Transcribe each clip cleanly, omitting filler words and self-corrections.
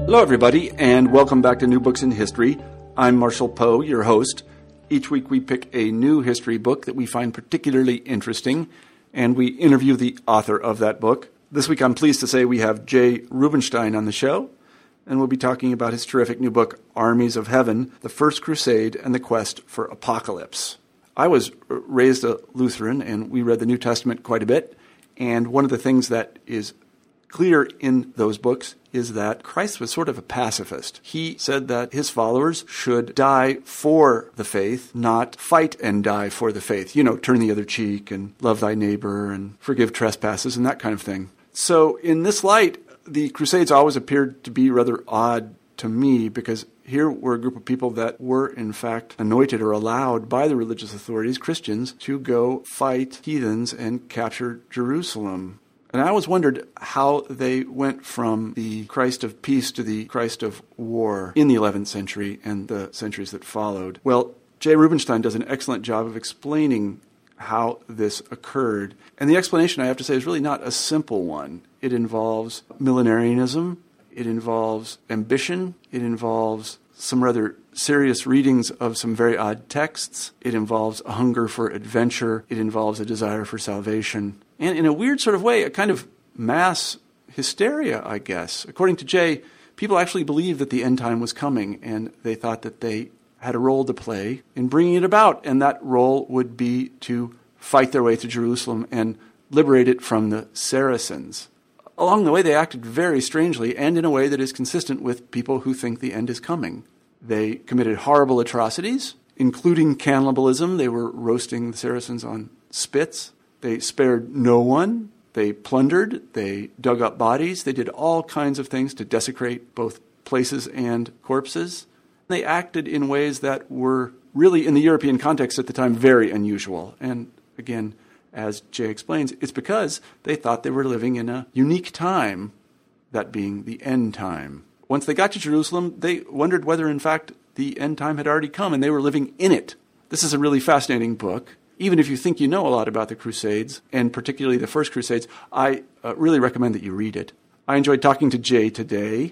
Hello, everybody, and welcome back to New Books in History. I'm Marshall Poe, your host. Each week we pick a new history book that we find particularly interesting, and we interview the author of that book. This week I'm pleased to say we have Jay Rubenstein on the show, and we'll be talking about his terrific new book, Armies of Heaven, The First Crusade and the Quest for Apocalypse. I was raised a Lutheran, and we read the New Testament quite a bit, and one of the things that is clear in those books is that Christ was sort of a pacifist. He said that his followers should die for the faith, not fight and die for the faith. You know, turn the other cheek and love thy neighbor and forgive trespasses and that kind of thing. So in this light, the Crusades always appeared to be rather odd to me because here were a group of people that were in fact anointed or allowed by the religious authorities, Christians, to go fight heathens and capture Jerusalem. And I always wondered how they went from the Christ of peace to the Christ of war in the 11th century and the centuries that followed. Well, Jay Rubenstein does an excellent job of explaining how this occurred. And the explanation, I have to say, is really not a simple one. It involves millenarianism, it involves ambition, it involves some rather serious readings of some very odd texts, it involves a hunger for adventure, it involves a desire for salvation. And in a weird sort of way, a kind of mass hysteria, I guess. According to Jay, people actually believed that the end time was coming, and they thought that they had a role to play in bringing it about, and that role would be to fight their way to Jerusalem and liberate it from the Saracens. Along the way, they acted very strangely and in a way that is consistent with people who think the end is coming. They committed horrible atrocities, including cannibalism. They were roasting the Saracens on spits. They spared no one. They plundered. They dug up bodies. They did all kinds of things to desecrate both places and corpses. They acted in ways that were really, in the European context at the time, very unusual. And again, as Jay explains, it's because they thought they were living in a unique time, that being the end time. Once they got to Jerusalem, they wondered whether, in fact, the end time had already come and they were living in it. This is a really fascinating book. Even if you think you know a lot about the Crusades, and particularly the First Crusades, I really recommend that you read it. I enjoyed talking to Jay today,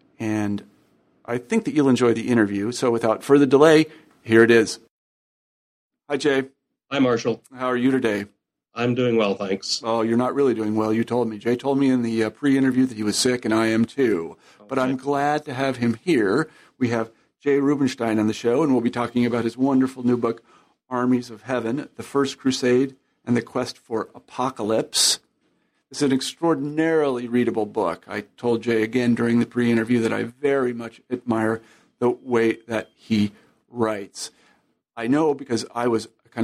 and I think that you'll enjoy the interview. So without further delay, here it is. Hi, Jay. Hi, Marshall. How are you today? I'm doing well, thanks. Oh, you're not really doing well. You told me. Jay told me in the pre-interview that he was sick, and I am too. Okay. But I'm glad to have him here. We have Jay Rubenstein on the show, and we'll be talking about his wonderful new book, Armies of Heaven, The First Crusade and the Quest for Apocalypse. It's an extraordinarily readable book. I told Jay again during the pre-interview that I very much admire the way that he writes. I know because I was a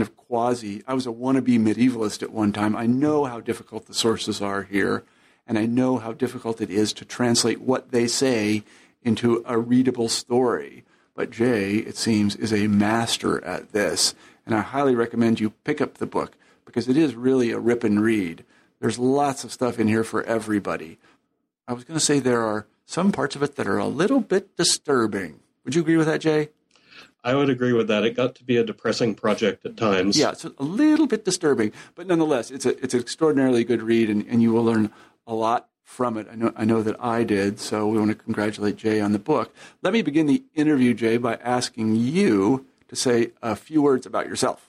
wannabe medievalist at one time. I know how difficult the sources are here, and I know how difficult it is to translate what they say into a readable story. But Jay, it seems, is a master at this. And I highly recommend you pick up the book because it is really a rip and read. There's lots of stuff in here for everybody. I was going to say there are some parts of it that are a little bit disturbing. Would you agree with that, Jay? I would agree with that. It got to be a depressing project at times. Yeah, it's a little bit disturbing. But nonetheless, it's an extraordinarily good read, and you will learn a lot from it. I know that I did, so we want to congratulate Jay on the book. Let me begin the interview, Jay, by asking you to say a few words about yourself.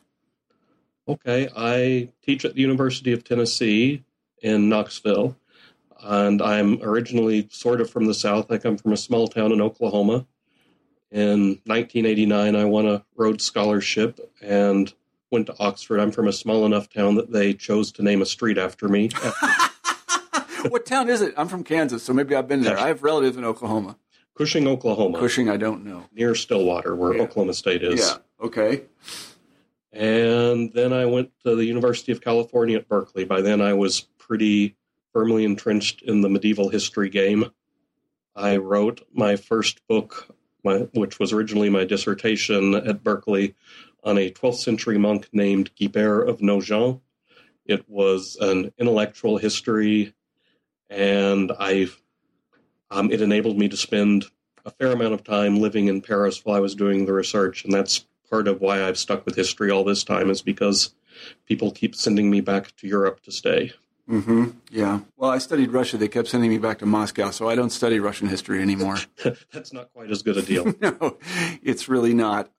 Okay, I teach at the University of Tennessee in Knoxville, and I'm originally sort of from the South. I come from a small town in Oklahoma. In 1989, I won a Rhodes Scholarship and went to Oxford. I'm from a small enough town that they chose to name a street after me. What town is it? I'm from Kansas, so maybe I've been there. I have relatives in Oklahoma. Cushing, Oklahoma. Cushing, I don't know. Near Stillwater, where Oklahoma State is. Yeah, okay. And then I went to the University of California at Berkeley. By then I was pretty firmly entrenched in the medieval history game. I wrote my first book, which was originally my dissertation at Berkeley, on a 12th century monk named Guibert of Nogent. It was an intellectual history, and it enabled me to spend a fair amount of time living in Paris while I was doing the research, and that's part of why I've stuck with history all this time, is because people keep sending me back to Europe to stay. Mm-hmm. Yeah. Well, I studied Russia. They kept sending me back to Moscow, so I don't study Russian history anymore. That's not quite as good a deal. No, it's really not.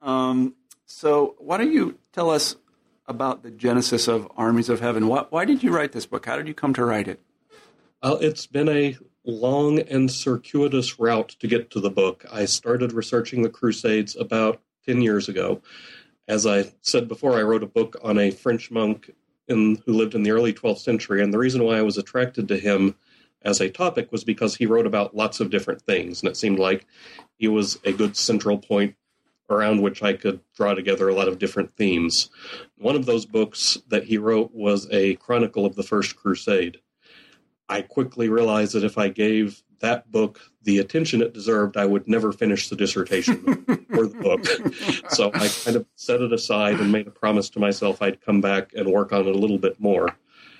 So why don't you tell us about the genesis of Armies of Heaven? Why did you write this book? How did you come to write it? It's been a long and circuitous route to get to the book. I started researching the Crusades about 10 years ago. As I said before, I wrote a book on a French monk who lived in the early 12th century, and the reason why I was attracted to him as a topic was because he wrote about lots of different things, and it seemed like he was a good central point around which I could draw together a lot of different themes. One of those books that he wrote was a chronicle of the First Crusade. I quickly realized that if I gave that book the attention it deserved, I would never finish the dissertation or the book. So I kind of set it aside and made a promise to myself I'd come back and work on it a little bit more,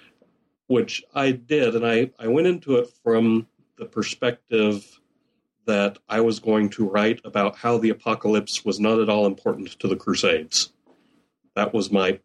which I did. And I went into it from the perspective that I was going to write about how the apocalypse was not at all important to the Crusades. That was my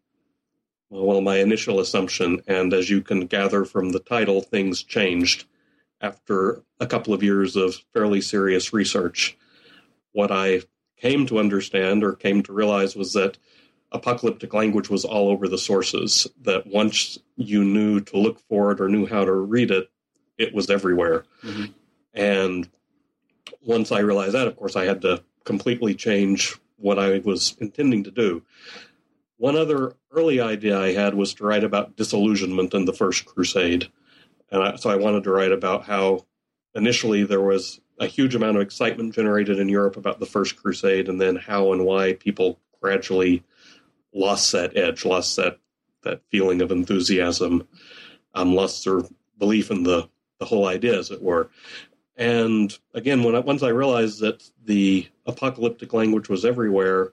initial assumption. And as you can gather from the title, things changed after a couple of years of fairly serious research. What I came to understand or came to realize was that apocalyptic language was all over the sources, that once you knew to look for it or knew how to read it, it was everywhere. Mm-hmm. And once I realized that, of course, I had to completely change what I was intending to do. One other early idea I had was to write about disillusionment in the First Crusade. And so I wanted to write about how initially there was a huge amount of excitement generated in Europe about the First Crusade, and then how and why people gradually lost that edge, lost that feeling of enthusiasm, lost their belief in the whole idea, as it were. And again, once I realized that the apocalyptic language was everywhere,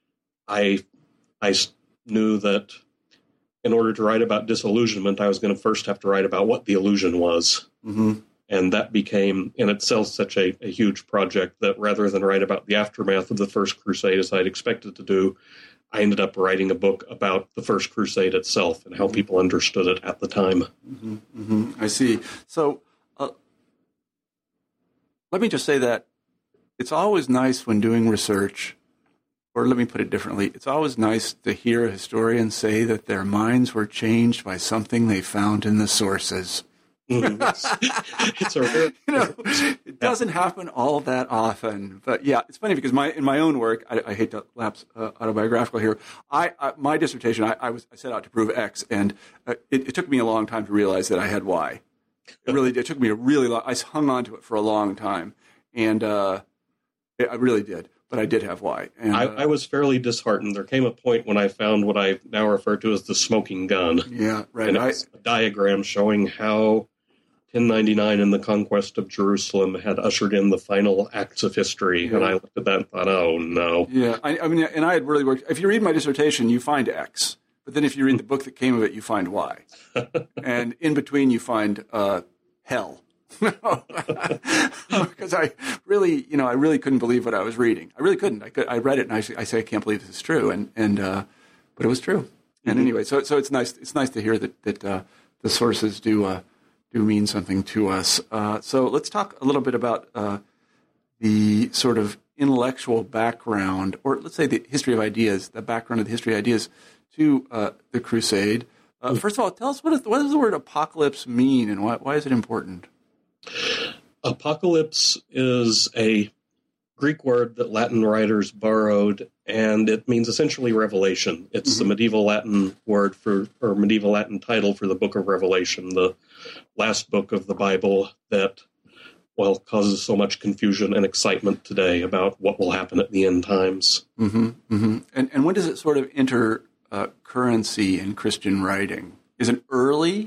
I knew that in order to write about disillusionment, I was going to first have to write about what the illusion was. Mm-hmm. And that became in itself such a huge project that rather than write about the aftermath of the First Crusade as I'd expected to do, I ended up writing a book about the First Crusade itself and how people understood it at the time. Mm-hmm. Mm-hmm. I see. So let me just say that it's always nice when doing research, or let me put it differently, it's always nice to hear a historian say that their minds were changed by something they found in the sources. It's a rare... it doesn't happen all that often. But yeah, it's funny because in my own work, I hate to lapse autobiographical here. My dissertation, I set out to prove X, and it took me a long time to realize that I had Y. It really did. It took me a really long. I hung on to it for a long time, and I really did. But I did have Y. And, I was fairly disheartened. There came a point when I found what I now refer to as the smoking gun. Yeah, right. And it's a diagram showing how 1099 and the conquest of Jerusalem had ushered in the final acts of history. Yeah. And I looked at that and thought, oh, no. Yeah, I mean, and I had really worked. If you read my dissertation, you find X. But then if you read the book that came of it, you find Y. And in between, you find hell. Because I really couldn't believe what I was reading. I really couldn't. I read it and I say I can't believe this is true, but it was true. And anyway, so it's nice. It's nice to hear that the sources do mean something to us. So let's talk a little bit about the sort of intellectual background, or let's say the history of ideas, the background of the history of ideas to the Crusade. First of all, tell us what does the word apocalypse mean, and why is it important? Apocalypse is a Greek word that Latin writers borrowed, and it means essentially revelation. It's the medieval Latin word or medieval Latin title for the book of Revelation, the last book of the Bible that, causes so much confusion and excitement today about what will happen at the end times. Mm-hmm. Mm-hmm. And when does it sort of enter currency in Christian writing? Is it early?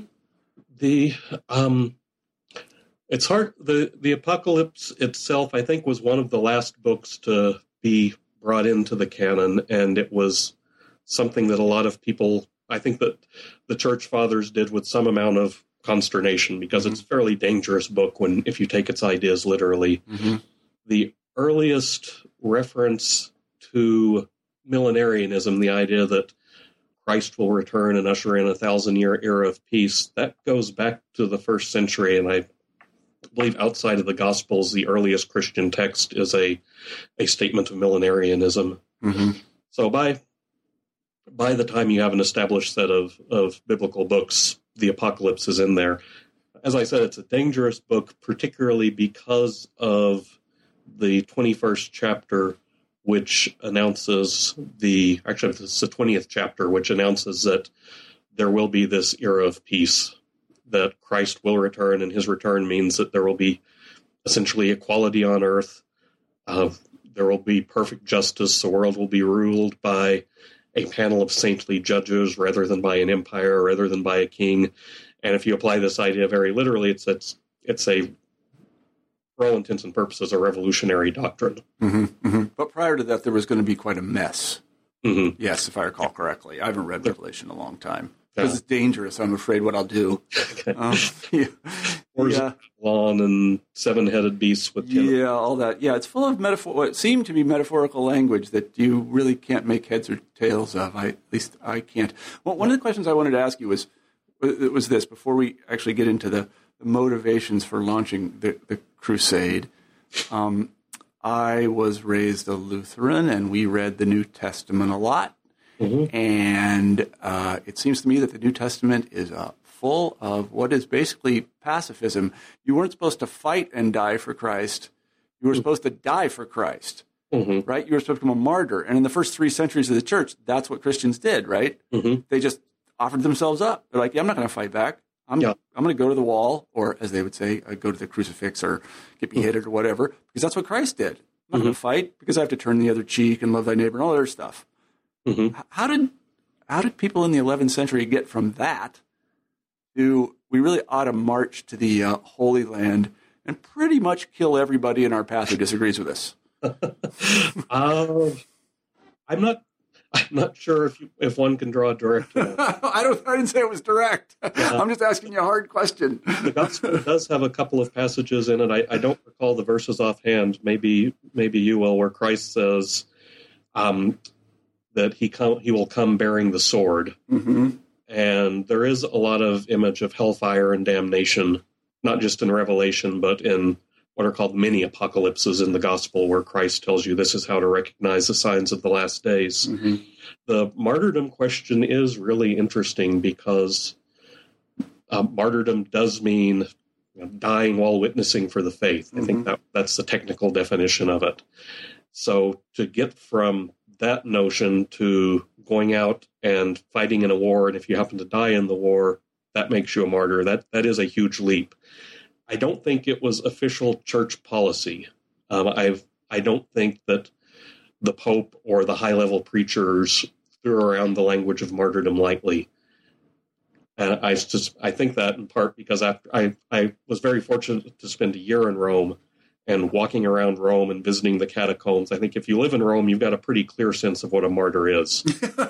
It's hard. The Apocalypse itself, I think, was one of the last books to be brought into the canon, and it was something that a lot of people, I think that the Church Fathers did with some amount of consternation, because it's a fairly dangerous book if you take its ideas literally. Mm-hmm. The earliest reference to millenarianism, the idea that Christ will return and usher in a 1,000-year era of peace, that goes back to the first century, and I believe outside of the Gospels, the earliest Christian text is a statement of millenarianism. Mm-hmm. So by the time you have an established set of biblical books, the apocalypse is in there. As I said, it's a dangerous book, particularly because of the 21st chapter, which announces it's the 20th chapter, which announces that there will be this era of peace, that Christ will return, and his return means that there will be essentially equality on earth. There will be perfect justice. The world will be ruled by a panel of saintly judges rather than by an empire, rather than by a king. And if you apply this idea very literally, it's a, for all intents and purposes, a revolutionary doctrine. Mm-hmm, mm-hmm. But prior to that, there was going to be quite a mess. Mm-hmm. Yes, if I recall correctly. I haven't read Revelation in a long time. Because it's dangerous, I'm afraid, what I'll do. Lawn and seven-headed beasts with all that. Yeah, it's full of what seem to be metaphorical language that you really can't make heads or tails of. At least I can't. Well, one of the questions I wanted to ask you was this, before we actually get into the motivations for launching the crusade. I was raised a Lutheran, and we read the New Testament a lot. Mm-hmm. And it seems to me that the New Testament is full of what is basically pacifism. You weren't supposed to fight and die for Christ. You were supposed to die for Christ, mm-hmm. right? You were supposed to become a martyr. And in the first 3 centuries of the church, that's what Christians did, right? Mm-hmm. They just offered themselves up. They're like, I'm not going to fight back. I'm going to go to the wall, or as they would say, go to the crucifix or get beheaded or whatever, because that's what Christ did. I'm not going to fight because I have to turn the other cheek and love thy neighbor and all that other stuff. Mm-hmm. How did people in the 11th century get from that to we really ought to march to the Holy Land and pretty much kill everybody in our path who disagrees with us? I'm not sure if one can draw a direct. I didn't say it was direct. Yeah. I'm just asking you a hard question. The Gospel does have a couple of passages in it. I don't recall the verses offhand. Maybe you will, where Christ says that he will come bearing the sword. Mm-hmm. And there is a lot of image of hellfire and damnation, not just in Revelation, but in what are called mini apocalypses in the gospel, where Christ tells you this is how to recognize the signs of the last days. Mm-hmm. The martyrdom question is really interesting because martyrdom does mean dying while witnessing for the faith. I think that's the technical definition of it. So to get from that notion to going out and fighting in a war, and if you happen to die in the war, that makes you a martyr. That is a huge leap. I don't think it was official church policy. I don't think that the Pope or the high-level preachers threw around the language of martyrdom lightly. And I think that in part because I was very fortunate to spend a year in Rome, and walking around Rome and visiting the catacombs. I think if you live in Rome, you've got a pretty clear sense of what a martyr is.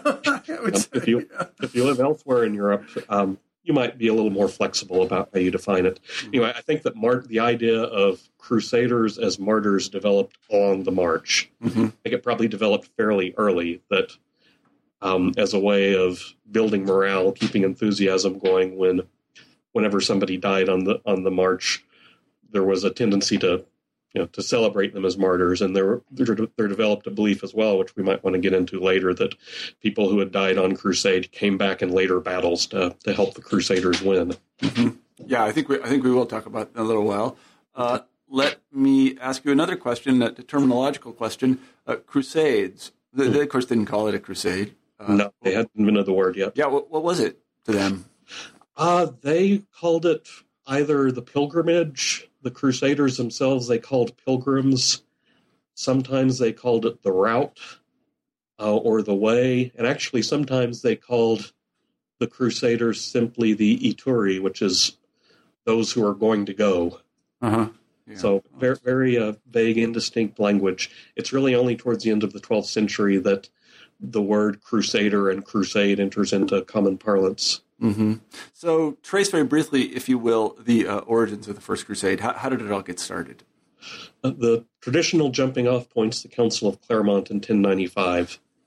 If you live elsewhere in Europe, you might be a little more flexible about how you define it. Anyway, I think that the idea of crusaders as martyrs developed along the march. Mm-hmm. I think it probably developed fairly early, that as a way of building morale, keeping enthusiasm going. Whenever somebody died on the march, there was a tendency to celebrate them as martyrs, and there developed a belief as well, which we might want to get into later, that people who had died on crusade came back in later battles to help the crusaders win. Mm-hmm. Yeah, I think we will talk about that in a little while. Let me ask you another question, a terminological question. Crusades. They, of course, didn't call it a crusade. No, they hadn't invented the word yet. Yeah, what was it to them? They called it either the pilgrimage. The Crusaders themselves, they called pilgrims. Sometimes they called it the route or the way. And actually, sometimes they called the Crusaders simply the Ituri, which is those who are going to go. Uh-huh. Yeah. So very, very vague, indistinct language. It's really only towards the end of the 12th century that the word crusader and crusade enters into common parlance. Mm-hmm. So trace very briefly, if you will, the origins of the First Crusade. How did it all get started? The traditional jumping off point's the Council of Clermont in 1095.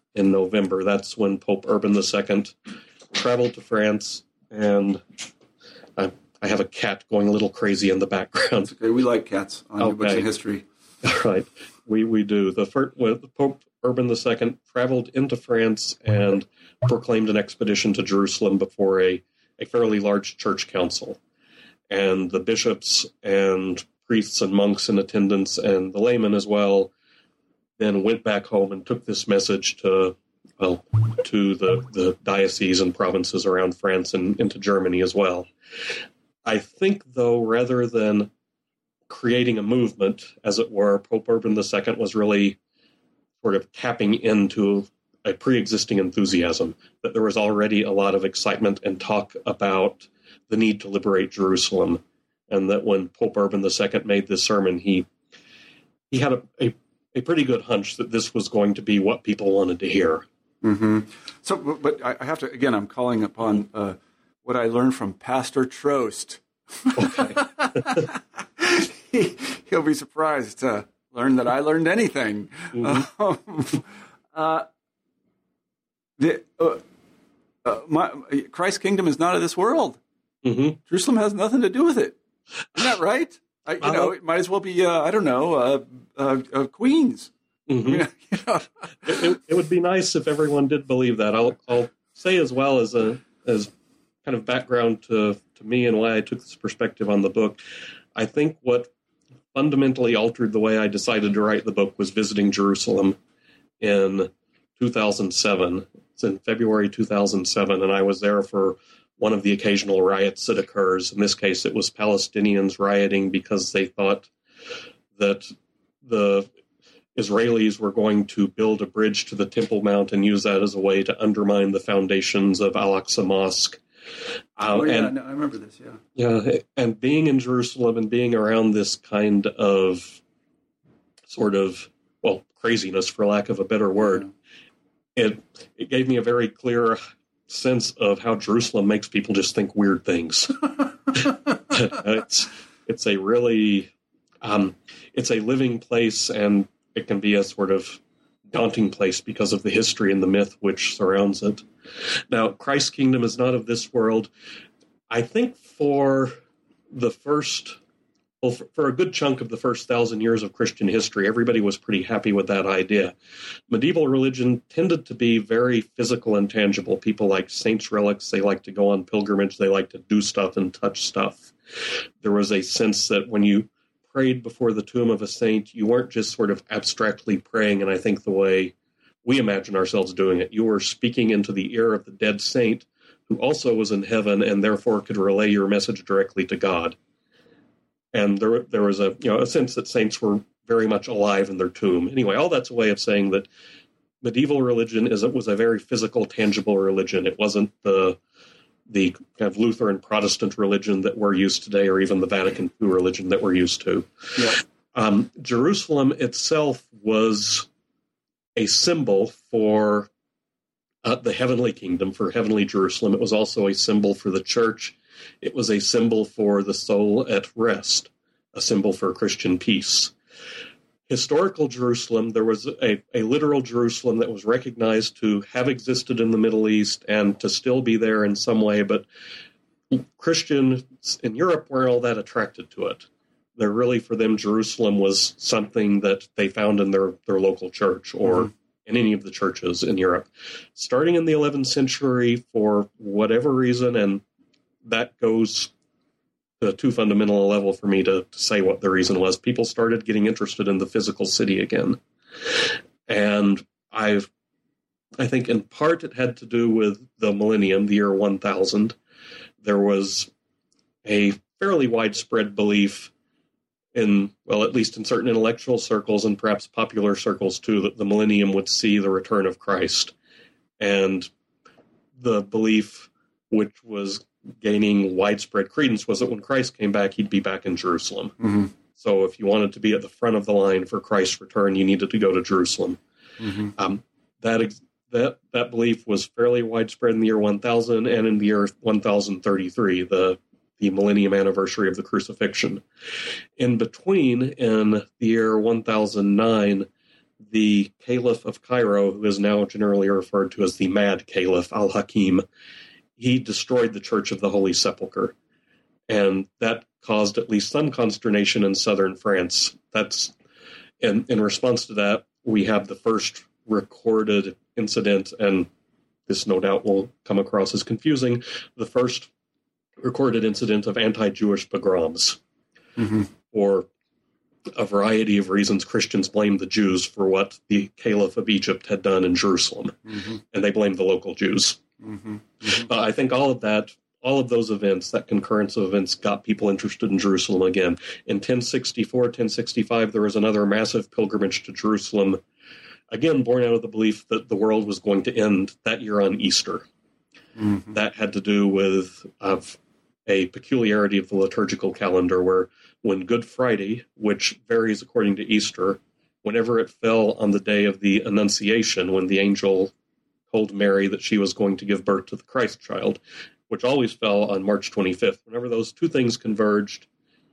in November. That's when Pope Urban II traveled to France, and I have a cat going a little crazy in the background. That's okay. We like cats on New Books in History. All right. We do. The Pope Urban II traveled into France and proclaimed an expedition to Jerusalem before a fairly large church council. And the bishops and priests and monks in attendance, and the laymen as well, then went back home and took this message to the dioceses and provinces around France and into Germany as well. I think, though, rather than creating a movement, as it were, Pope Urban II was really sort of tapping into a pre-existing enthusiasm, that there was already a lot of excitement and talk about the need to liberate Jerusalem, and that when Pope Urban II made this sermon, he had a pretty good hunch that this was going to be what people wanted to hear. Mm-hmm. So, but I have to, again, I'm calling upon what I learned from Pastor Trost. Okay. He'll be surprised to learn that I learned anything. Mm-hmm. Christ's kingdom is not of this world. Mm-hmm. Jerusalem has nothing to do with it. Isn't that right? It might as well be, Queens. Mm-hmm. It would be nice if everyone did believe that. I'll say as well as kind of background to me and why I took this perspective on the book. I think what fundamentally altered the way I decided to write the book was visiting Jerusalem in 2007. It's in February 2007, and I was there for one of the occasional riots that occurs. In this case, it was Palestinians rioting because they thought that the Israelis were going to build a bridge to the Temple Mount and use that as a way to undermine the foundations of Al-Aqsa Mosque. I remember this, yeah. Yeah, and being in Jerusalem and being around this kind of sort of, craziness, for lack of a better word, it gave me a very clear sense of how Jerusalem makes people just think weird things. It's a really, it's a living place, and it can be a sort of daunting place because of the history and the myth which surrounds it. Now, Christ's kingdom is not of this world. I think for a good chunk of the first 1,000 years of Christian history, everybody was pretty happy with that idea. Medieval religion tended to be very physical and tangible. People liked saints' relics. They liked to go on pilgrimage. They liked to do stuff and touch stuff. There was a sense that when you prayed before the tomb of a saint, you weren't just sort of abstractly praying, and I think the way we imagine ourselves doing it. You were speaking into the ear of the dead saint, who also was in heaven and therefore could relay your message directly to God. And there was a sense that saints were very much alive in their tomb. Anyway, all that's a way of saying that medieval religion was a very physical, tangible religion. It wasn't the kind of Lutheran Protestant religion that we're used today, or even the Vatican II religion that we're used to. Yeah. Jerusalem itself was a symbol for the heavenly kingdom, for heavenly Jerusalem. It was also a symbol for the church. It was a symbol for the soul at rest, a symbol for Christian peace. Historical Jerusalem, there was a literal Jerusalem that was recognized to have existed in the Middle East and to still be there in some way, but Christians in Europe weren't all that attracted to it. They're really, for them, Jerusalem was something that they found in their local church or in any of the churches in Europe. Starting in the 11th century, for whatever reason, and that goes to too fundamental a level for me to say what the reason was, people started getting interested in the physical city again. And I think in part it had to do with the millennium, the year 1000. There was a fairly widespread belief at least in certain intellectual circles and perhaps popular circles too, that the millennium would see the return of Christ. And the belief, which was gaining widespread credence, was that when Christ came back, he'd be back in Jerusalem. Mm-hmm. So if you wanted to be at the front of the line for Christ's return, you needed to go to Jerusalem. Mm-hmm. That belief was fairly widespread in the year 1000 and in the year 1033, the millennium anniversary of the crucifixion. In between, in the year 1009, the Caliph of Cairo, who is now generally referred to as the Mad Caliph al-Hakim, he destroyed the Church of the Holy Sepulchre. And that caused at least some consternation in southern France. That's in response to that, we have the first recorded incident, and this no doubt will come across as confusing, the first recorded incident of anti-Jewish pogroms. Mm-hmm. For a variety of reasons, Christians blamed the Jews for what the Caliph of Egypt had done in Jerusalem, Mm-hmm. and they blamed the local Jews. Mm-hmm. Mm-hmm. I think all of those events, that concurrence of events, got people interested in Jerusalem again. In 1064, 1065, there was another massive pilgrimage to Jerusalem, again born out of the belief that the world was going to end that year on Easter. Mm-hmm. That had to do with a peculiarity of the liturgical calendar where when Good Friday, which varies according to Easter, whenever it fell on the day of the Annunciation, when the angel told Mary that she was going to give birth to the Christ child, which always fell on March 25th. Whenever those two things converged,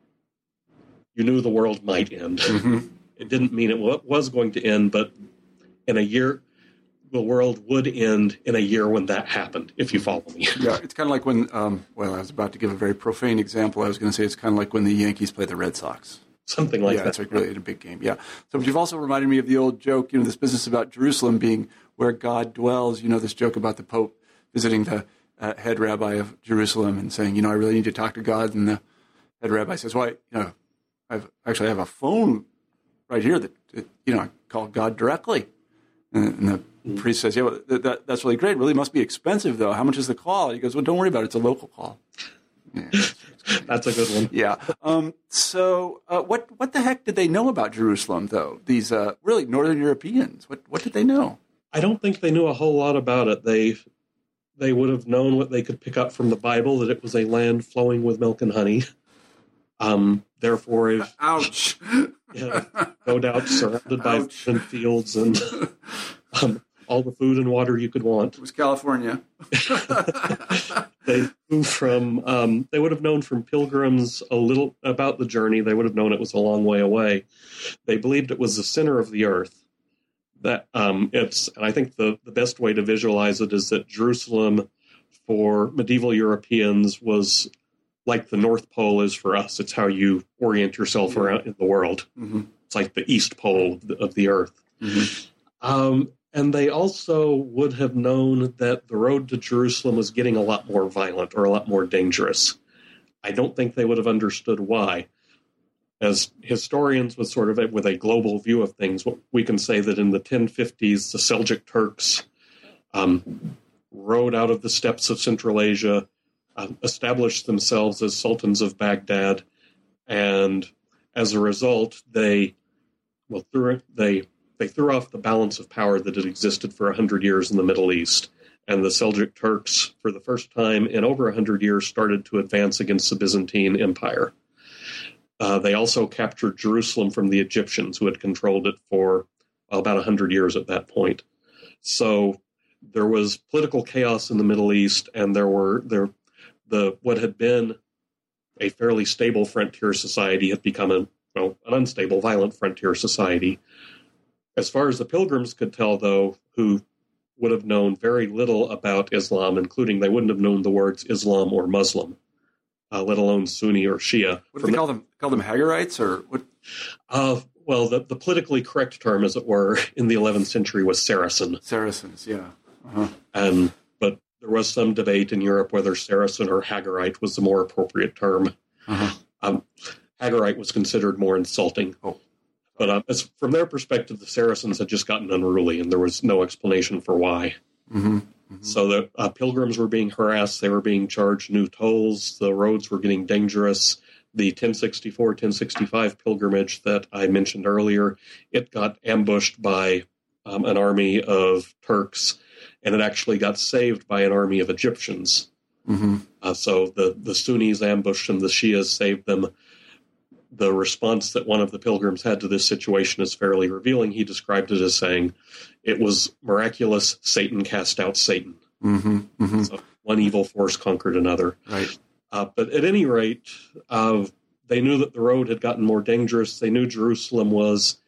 you knew the world might end. Mm-hmm. It didn't mean it was going to end, but in a year, the world would end in a year when that happened, if you follow me. Yeah, it's kind of like when, I was about to give a very profane example. I was going to say it's kind of like when the Yankees play the Red Sox. Something like that. Yeah, it's like really a big game. Yeah. So, but you've also reminded me of the old joke, this business about Jerusalem being where God dwells. This joke about the Pope visiting the head rabbi of Jerusalem and saying, I really need to talk to God. And the head rabbi says, well, I have a phone right here that, I call God directly. And the priest says, yeah, well, that's really great. It really must be expensive, though. How much is the call? He goes, well, don't worry about it. It's a local call. Yeah, that's a good one. Yeah. So what the heck did they know about Jerusalem, though? These really Northern Europeans. What did they know? I don't think they knew a whole lot about it. They would have known what they could pick up from the Bible, that it was a land flowing with milk and honey. Therefore, ouch. Yeah, no doubt surrounded by fields and all the food and water you could want. It was California. They would have known from pilgrims a little about the journey. They would have known it was a long way away. They believed it was the center of the earth. And I think the best way to visualize it is that Jerusalem for medieval Europeans was like the North Pole is for us. It's how you orient yourself around in the world. Mm-hmm. It's like the East Pole of the Earth. Mm-hmm. And they also would have known that the road to Jerusalem was getting a lot more violent or a lot more dangerous. I don't think they would have understood why. As historians with with a global view of things, we can say that in the 1050s, the Seljuk Turks rode out of the steppes of Central Asia, established themselves as sultans of Baghdad, and as a result, they threw off the balance of power that had existed for 100 years in the Middle East. And the Seljuk Turks, for the first time in over 100 years, started to advance against the Byzantine Empire. They also captured Jerusalem from the Egyptians, who had controlled it for about 100 years at that point. So there was political chaos in the Middle East, and what had been a fairly stable frontier society had become an unstable, violent frontier society. As far as the pilgrims could tell, though, who would have known very little about Islam, including they wouldn't have known the words Islam or Muslim, let alone Sunni or Shia. What do they call them? Call them Hagarites or what? Well, the politically correct term, as it were, in the 11th century was Saracen. Saracens, yeah. Uh-huh. But there was some debate in Europe whether Saracen or Hagarite was the more appropriate term. Uh-huh. Hagarite was considered more insulting. Oh. But from their perspective, the Saracens had just gotten unruly, and there was no explanation for why. Mm-hmm. Mm-hmm. So the pilgrims were being harassed. They were being charged new tolls. The roads were getting dangerous. The 1064, 1065 pilgrimage that I mentioned earlier, it got ambushed by an army of Turks, and it actually got saved by an army of Egyptians. Mm-hmm. So the Sunnis ambushed them, the Shias saved them. The response that one of the pilgrims had to this situation is fairly revealing. He described it as saying, it was miraculous, Satan cast out Satan. Mm-hmm. Mm-hmm. So one evil force conquered another. Right. But at any rate, they knew that the road had gotten more dangerous. They knew Jerusalem was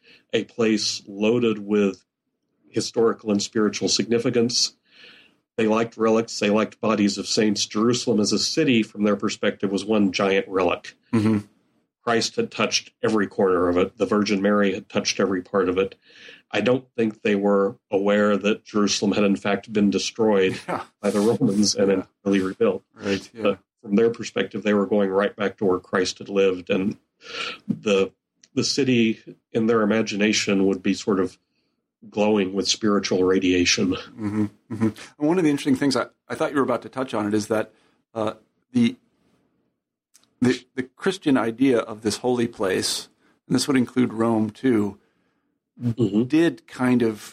a place loaded with historical and spiritual significance. They liked relics. They liked bodies of saints. Jerusalem as a city, from their perspective, was one giant relic. Mm-hmm. Christ had touched every corner of it. The Virgin Mary had touched every part of it. I don't think they were aware that Jerusalem had in fact been destroyed by the Romans and then really rebuilt. Right. Yeah. But from their perspective, they were going right back to where Christ had lived, and the city, in their imagination, would be sort of glowing with spiritual radiation. Mm-hmm. Mm-hmm. And one of the interesting things I thought you were about to touch on it is that the Christian idea of this holy place, and this would include Rome too, mm-hmm. did kind of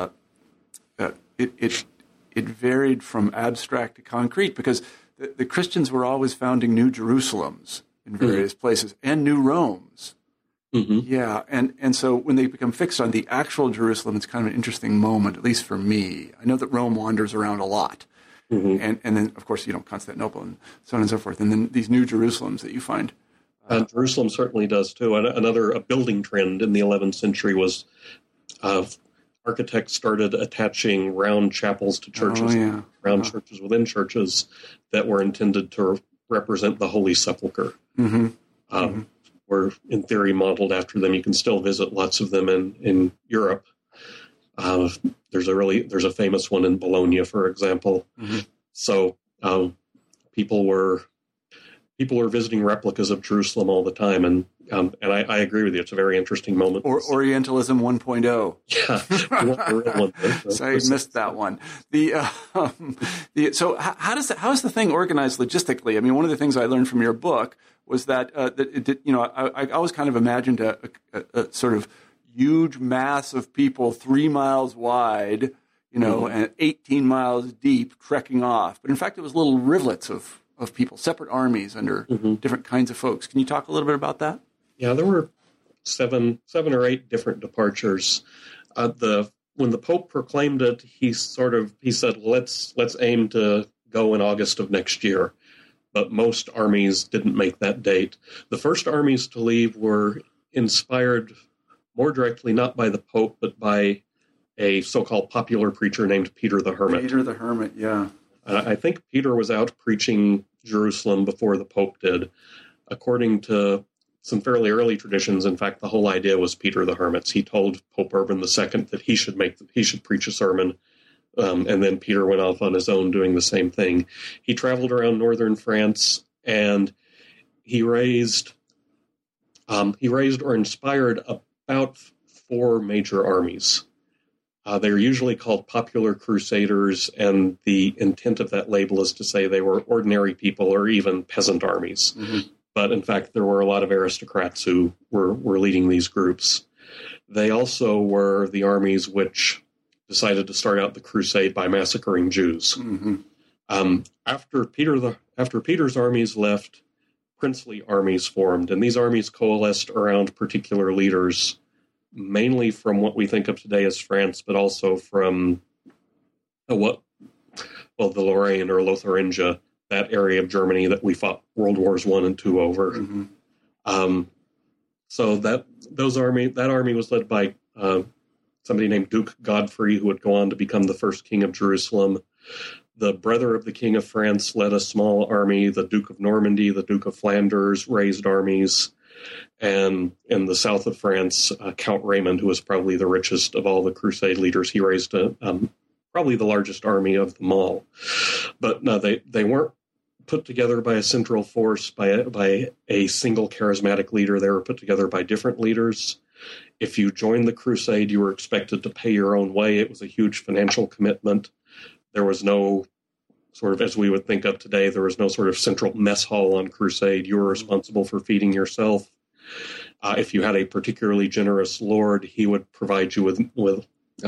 it varied from abstract to concrete, because the Christians were always founding new Jerusalems in various mm-hmm. places and new Romes. Mm-hmm. Yeah, and so when they become fixed on the actual Jerusalem, it's kind of an interesting moment, at least for me. I know that Rome wanders around a lot. Mm-hmm. And then, of course, Constantinople and so on and so forth. And then these new Jerusalems that you find. Jerusalem certainly does, too. And a building trend in the 11th century was architects started attaching round chapels to churches, churches within churches that were intended to represent the Holy Sepulchre. Mm-hmm. Were, in theory, modeled after them. You can still visit lots of them in Europe. There's a famous one in Bologna, for example. Mm-hmm. So people were visiting replicas of Jerusalem all the time, and I agree with you. It's a very interesting moment. Or Orientalism 1.0. Yeah, so I missed that one. So how is the thing organized logistically? I mean, one of the things I learned from your book was that I always kind of imagined a sort of huge mass of people 3 miles wide, mm-hmm. and 18 miles deep trekking off. But in fact, it was little rivulets of people, separate armies under mm-hmm. different kinds of folks. Can you talk a little bit about that? Yeah, there were seven or eight different departures. When the Pope proclaimed it, he said, let's aim to go in August of next year. But most armies didn't make that date. The first armies to leave were inspired more directly not by the Pope, but by a so-called popular preacher named Peter the Hermit. Peter the Hermit, yeah. I think Peter was out preaching Jerusalem before the Pope did. According to some fairly early traditions, in fact, the whole idea was Peter the Hermit's. He told Pope Urban II that he should preach a sermon. And then Peter went off on his own doing the same thing. He traveled around northern France, and he raised or inspired about 4 major armies. They're usually called popular crusaders, and the intent of that label is to say they were ordinary people or even peasant armies. Mm-hmm. But in fact, there were a lot of aristocrats who were leading these groups. They also were the armies which decided to start out the crusade by massacring Jews. Mm-hmm. After Peter's armies left, princely armies formed, and these armies coalesced around particular leaders, mainly from what we think of today as France, but also from the Lorraine or Lotharingia, that area of Germany that we fought World Wars I and II over. Mm-hmm. So that army was led by somebody named Duke Godfrey, who would go on to become the first king of Jerusalem. The brother of the king of France led a small army. The Duke of Normandy, the Duke of Flanders raised armies. And in the south of France, Count Raymond, who was probably the richest of all the crusade leaders, he raised probably the largest army of them all. But no, they weren't put together by a central force, by a single charismatic leader. They were put together by different leaders. If you joined the crusade, you were expected to pay your own way. It was a huge financial commitment. There was no sort of, as we would think of today, there was no sort of central mess hall on crusade. You were responsible for feeding yourself. If you had a particularly generous lord, he would provide you with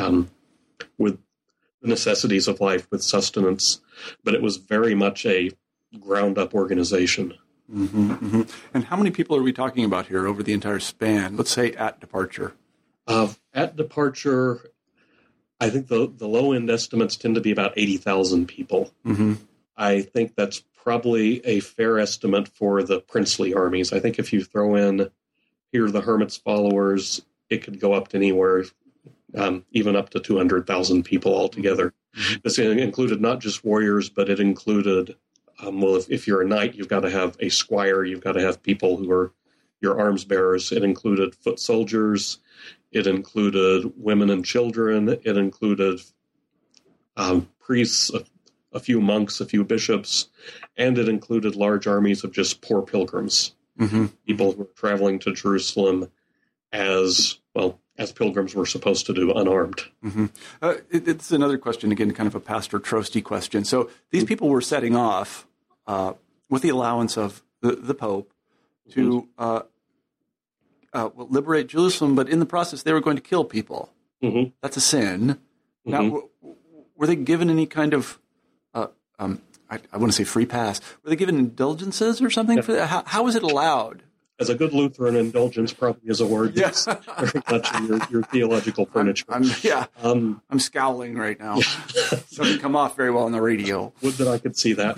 the necessities of life, with sustenance. But it was very much a ground-up organization. Mm-hmm, mm-hmm. And how many people are we talking about here over the entire span? Let's say at departure. At departure, I think the low-end estimates tend to be about 80,000 people. Mm-hmm. I think that's probably a fair estimate for the princely armies. I think if you throw in Peter the Hermit's followers, it could go up to anywhere, even up to 200,000 people altogether. Mm-hmm. This included not just warriors, but it included, if you're a knight, you've got to have a squire, you've got to have people who are your arms bearers. It included foot soldiers. It included women and children. It included priests, a few monks, a few bishops, and it included large armies of just poor pilgrims, people who were traveling to Jerusalem as pilgrims were supposed to do, unarmed. It's another question, again, kind of a Pastor Trosty question. So these people were setting off with the allowance of the Pope to liberate Jerusalem, but in the process they were going to kill people. That's a sin. Now, were they given any kind of, I want to say free pass, were they given indulgences or something for that? How was it allowed? As a good Lutheran, indulgence probably is a word that's very much in your theological furniture. I'm scowling right now. Doesn't come off very well on the radio. Would that I could see that.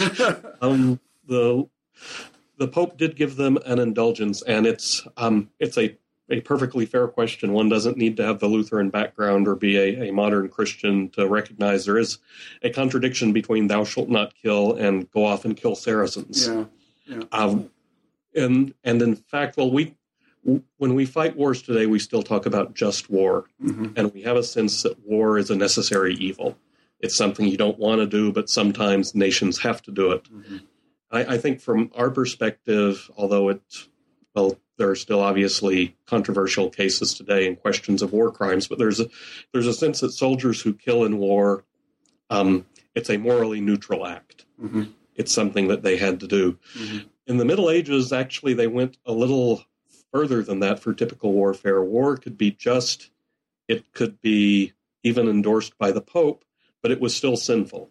The Pope did give them an indulgence, and it's a perfectly fair question. One doesn't need to have the Lutheran background or be a modern Christian to recognize there is a contradiction between thou shalt not kill and go off and kill Saracens. And in fact, when we fight wars today, we still talk about just war. And we have a sense that war is a necessary evil. It's something you don't want to do, but sometimes nations have to do it. I think from our perspective, although there are still obviously controversial cases today and questions of war crimes, but there's a sense that soldiers who kill in war, it's a morally neutral act. It's something that they had to do. In the Middle Ages, actually, they went a little further than that for typical warfare. War could be just, it could be even endorsed by the Pope, but it was still sinful.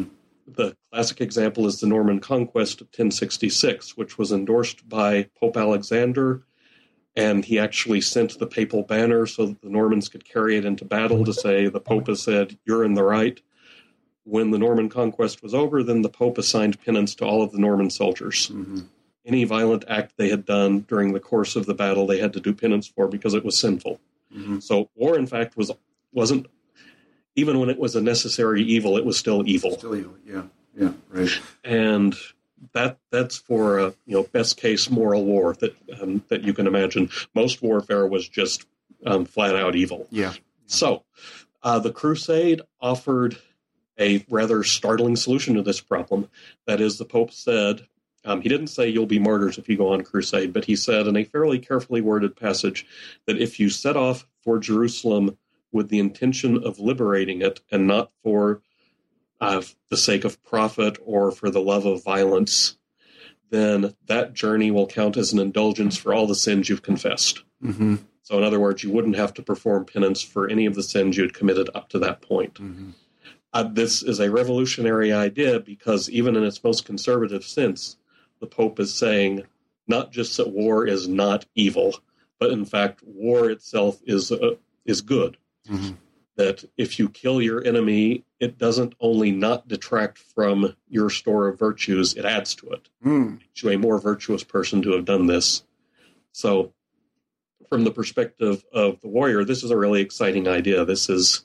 The classic example is the Norman Conquest of 1066, which was endorsed by Pope Alexander, and he actually sent the papal banner so that the Normans could carry it into battle to say, the Pope has said, you're in the right. When the Norman Conquest was over, then the Pope assigned penance to all of the Norman soldiers. Any violent act they had done during the course of the battle, they had to do penance for because it was sinful. So war, in fact, wasn't, even when it was a necessary evil, it was still evil. Still evil, yeah, right. And that's for a best case moral war that you can imagine. Most warfare was just flat out evil. So the Crusade offered a rather startling solution to this problem. That is, the Pope said, he didn't say you'll be martyrs if you go on crusade, but he said in a fairly carefully worded passage that if you set off for Jerusalem with the intention of liberating it and not for the sake of profit or for the love of violence, then that journey will count as an indulgence for all the sins you've confessed. So in other words, you wouldn't have to perform penance for any of the sins you had committed up to that point. This is a revolutionary idea because even in its most conservative sense, the Pope is saying not just that war is not evil, but in fact, war itself is good. That if you kill your enemy, it doesn't only not detract from your store of virtues, it adds to it. Makes you a more virtuous person to have done this. So from the perspective of the warrior, this is a really exciting idea. This is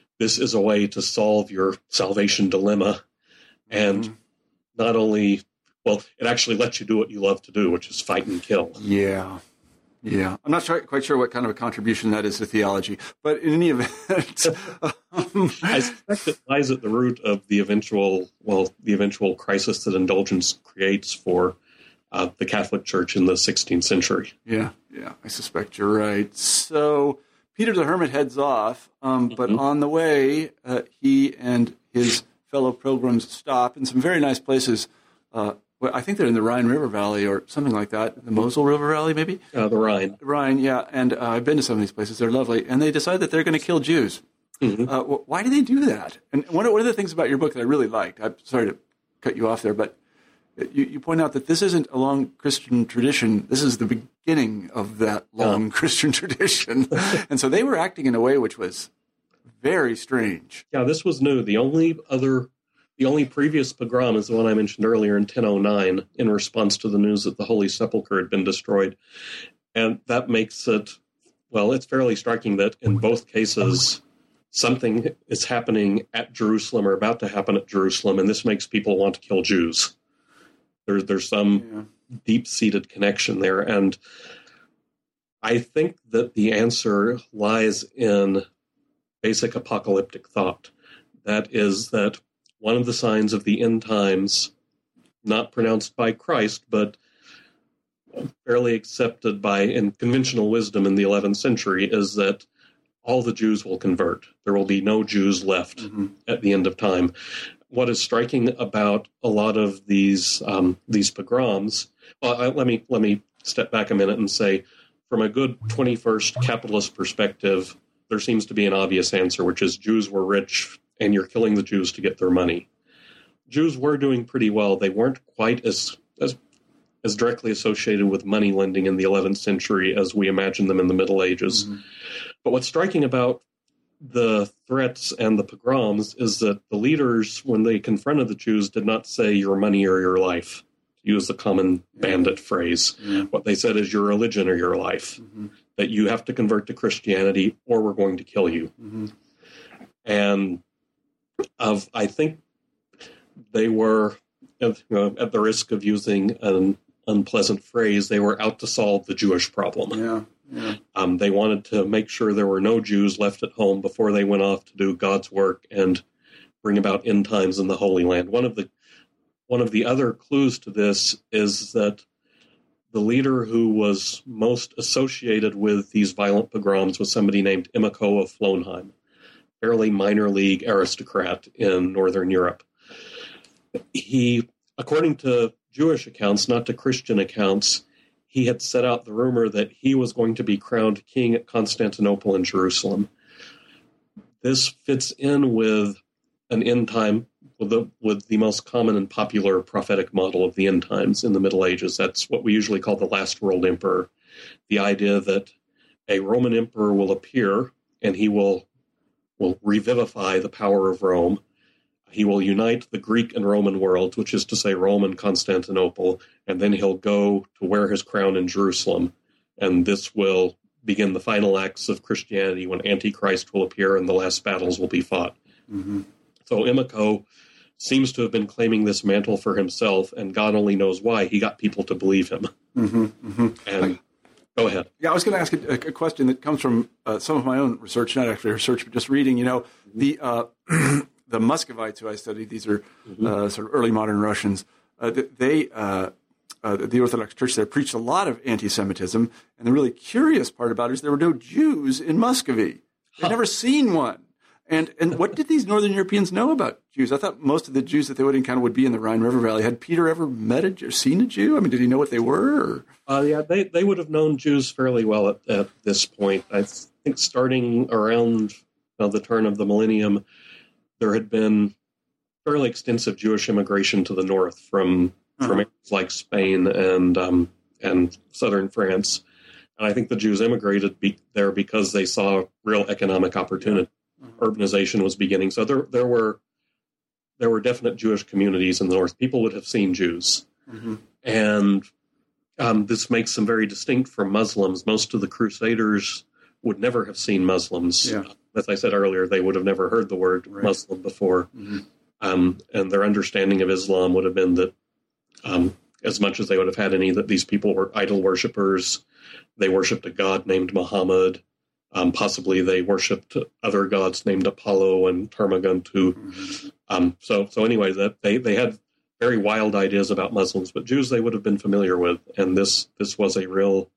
a way to solve your salvation dilemma. And not only, it actually lets you do what you love to do, which is fight and kill. Yeah. I'm not quite sure what kind of a contribution that is to theology, but in any event... I suspect it lies at the root of the eventual crisis that indulgence creates for the Catholic Church in the 16th century. Yeah, I suspect you're right. So Peter the Hermit heads off, but on the way, he and his fellow pilgrims stop in some very nice places. I think they're in the Rhine River Valley or something like that. The Mosel River Valley, maybe? The Rhine. Rhine, yeah. And I've been to some of these places. They're lovely. And they decide that they're going to kill Jews. Why do they do that? And one of the things about your book that I really liked, I'm sorry to cut you off there, but you point out that this isn't a long Christian tradition. This is the beginning of that long Christian tradition. And so they were acting in a way which was very strange. Yeah, this was new. The only previous pogrom is the one I mentioned earlier in 1009 in response to the news that the Holy Sepulchre had been destroyed. And that makes it well, it's fairly striking that in both cases, something is happening at Jerusalem or about to happen at Jerusalem, and this makes people want to kill Jews. There's some deep-seated connection there, and I think that the answer lies in basic apocalyptic thought. That is that one of the signs of the end times, not pronounced by Christ, but fairly accepted in conventional wisdom in the 11th century, is that all the Jews will convert. There will be no Jews left at the end of time. What is striking about a lot of these pogroms, let me step back a minute and say, from a good 21st capitalist perspective, there seems to be an obvious answer, which is Jews were rich and you're killing the Jews to get their money. Jews were doing pretty well. They weren't quite as directly associated with money lending in the 11th century as we imagine them in the Middle Ages. But what's striking about the threats and the pogroms is that the leaders, when they confronted the Jews, did not say your money or your life, to use the common bandit phrase. What they said is your religion or your life, that you have to convert to Christianity or we're going to kill you. And I think they were, at the risk of using an unpleasant phrase, they were out to solve the Jewish problem. They wanted to make sure there were no Jews left at home before they went off to do God's work and bring about end times in the Holy Land. One of the other clues to this is that the leader who was most associated with these violent pogroms was somebody named Emicho of Flonheim, fairly minor league aristocrat in Northern Europe. He, according to Jewish accounts, not to Christian accounts, he had set out the rumor that he was going to be crowned king at Constantinople and Jerusalem. This fits in with an end time, with the most common and popular prophetic model of the end times in the Middle Ages. That's what we usually call the last world emperor. The idea that a Roman emperor will appear and he will revivify the power of Rome. He will unite the Greek and Roman worlds, which is to say Rome and Constantinople, and then he'll go to wear his crown in Jerusalem. And this will begin the final acts of Christianity when Antichrist will appear and the last battles will be fought. So Emicho seems to have been claiming this mantle for himself, and God only knows why. He got people to believe him. And go ahead. Yeah, I was going to ask a question that comes from some of my own research, not actually research, but just reading. The Muscovites who I studied, these are sort of early modern Russians. The Orthodox Church there preached a lot of anti-Semitism, and the really curious part about it is there were no Jews in Muscovy. They'd never seen one. And what did these Northern Europeans know about Jews? I thought most of the Jews that they would encounter would be in the Rhine River Valley. Had Peter ever met or seen a Jew? I mean, did he know what they were? Yeah, they would have known Jews fairly well at this point. I think starting around the turn of the millennium, there had been fairly extensive Jewish immigration to the north from areas like Spain and southern France. And I think the Jews immigrated there because they saw real economic opportunity. Urbanization was beginning. So there were definite Jewish communities in the north. People would have seen Jews. And this makes them very distinct from Muslims. Most of the Crusaders would never have seen Muslims. As I said earlier, they would have never heard the word Muslim before. And their understanding of Islam would have been that, as much as they would have had any, that these people were idol worshippers. They worshipped a god named Muhammad. Possibly they worshipped other gods named Apollo and Termagant. So anyway, that they had very wild ideas about Muslims, but Jews they would have been familiar with, and this was a real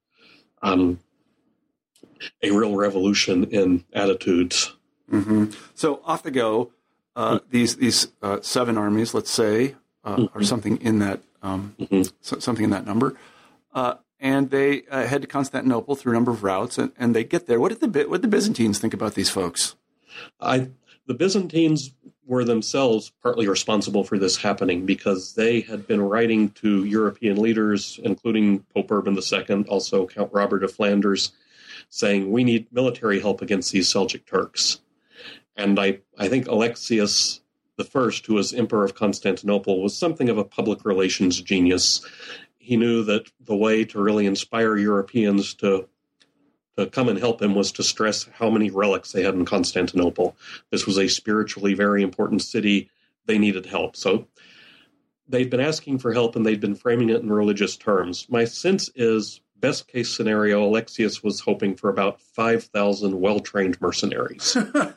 revolution in attitudes. So off they go. These 7 armies, let's say, or something in that something in that number. And they head to Constantinople through a number of routes, and they get there. What did the Byzantines think about these folks? The Byzantines were themselves partly responsible for this happening because they had been writing to European leaders, including Pope Urban II, also Count Robert of Flanders, saying, we need military help against these Seljuk Turks. And I think Alexius I, who was Emperor of Constantinople, was something of a public relations genius. He knew that the way to really inspire Europeans to to come and help him was to stress how many relics they had in Constantinople. This was a spiritually very important city. They needed help. So they'd been asking for help, and they'd been framing it in religious terms. My sense is, best case scenario, Alexius was hoping for about 5,000 well-trained mercenaries.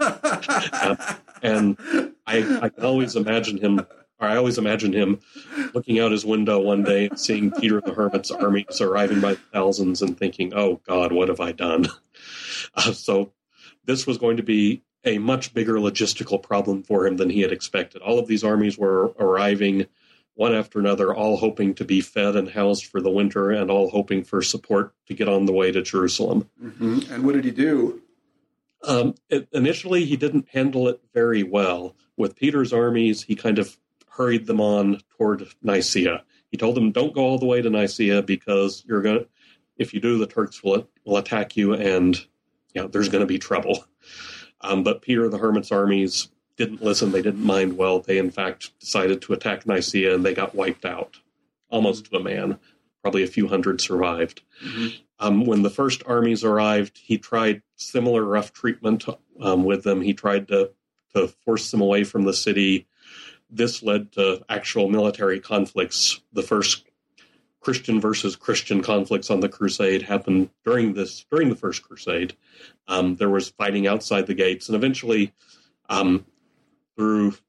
And I always imagine him looking out his window one day and seeing Peter the Hermit's armies arriving by thousands and thinking, oh God, what have I done? So this was going to be a much bigger logistical problem for him than he had expected. All of these armies were arriving one after another, all hoping to be fed and housed for the winter and all hoping for support to get on the way to Jerusalem. Mm-hmm. And what did he do? Initially, he didn't handle it very well. With Peter's armies, he kind of hurried them on toward Nicaea. He told them, don't go all the way to Nicaea because if you do, the Turks will attack you and there's going to be trouble. But Peter the Hermit's armies didn't listen. They didn't mind well. They, in fact, decided to attack Nicaea, and they got wiped out, almost to a man. Probably a few hundred survived. Mm-hmm. When the first armies arrived, he tried similar rough treatment with them. He tried to force them away from the city. This led to actual military conflicts. The first Christian versus Christian conflicts on the crusade happened during the First Crusade. There was fighting outside the gates, and eventually, through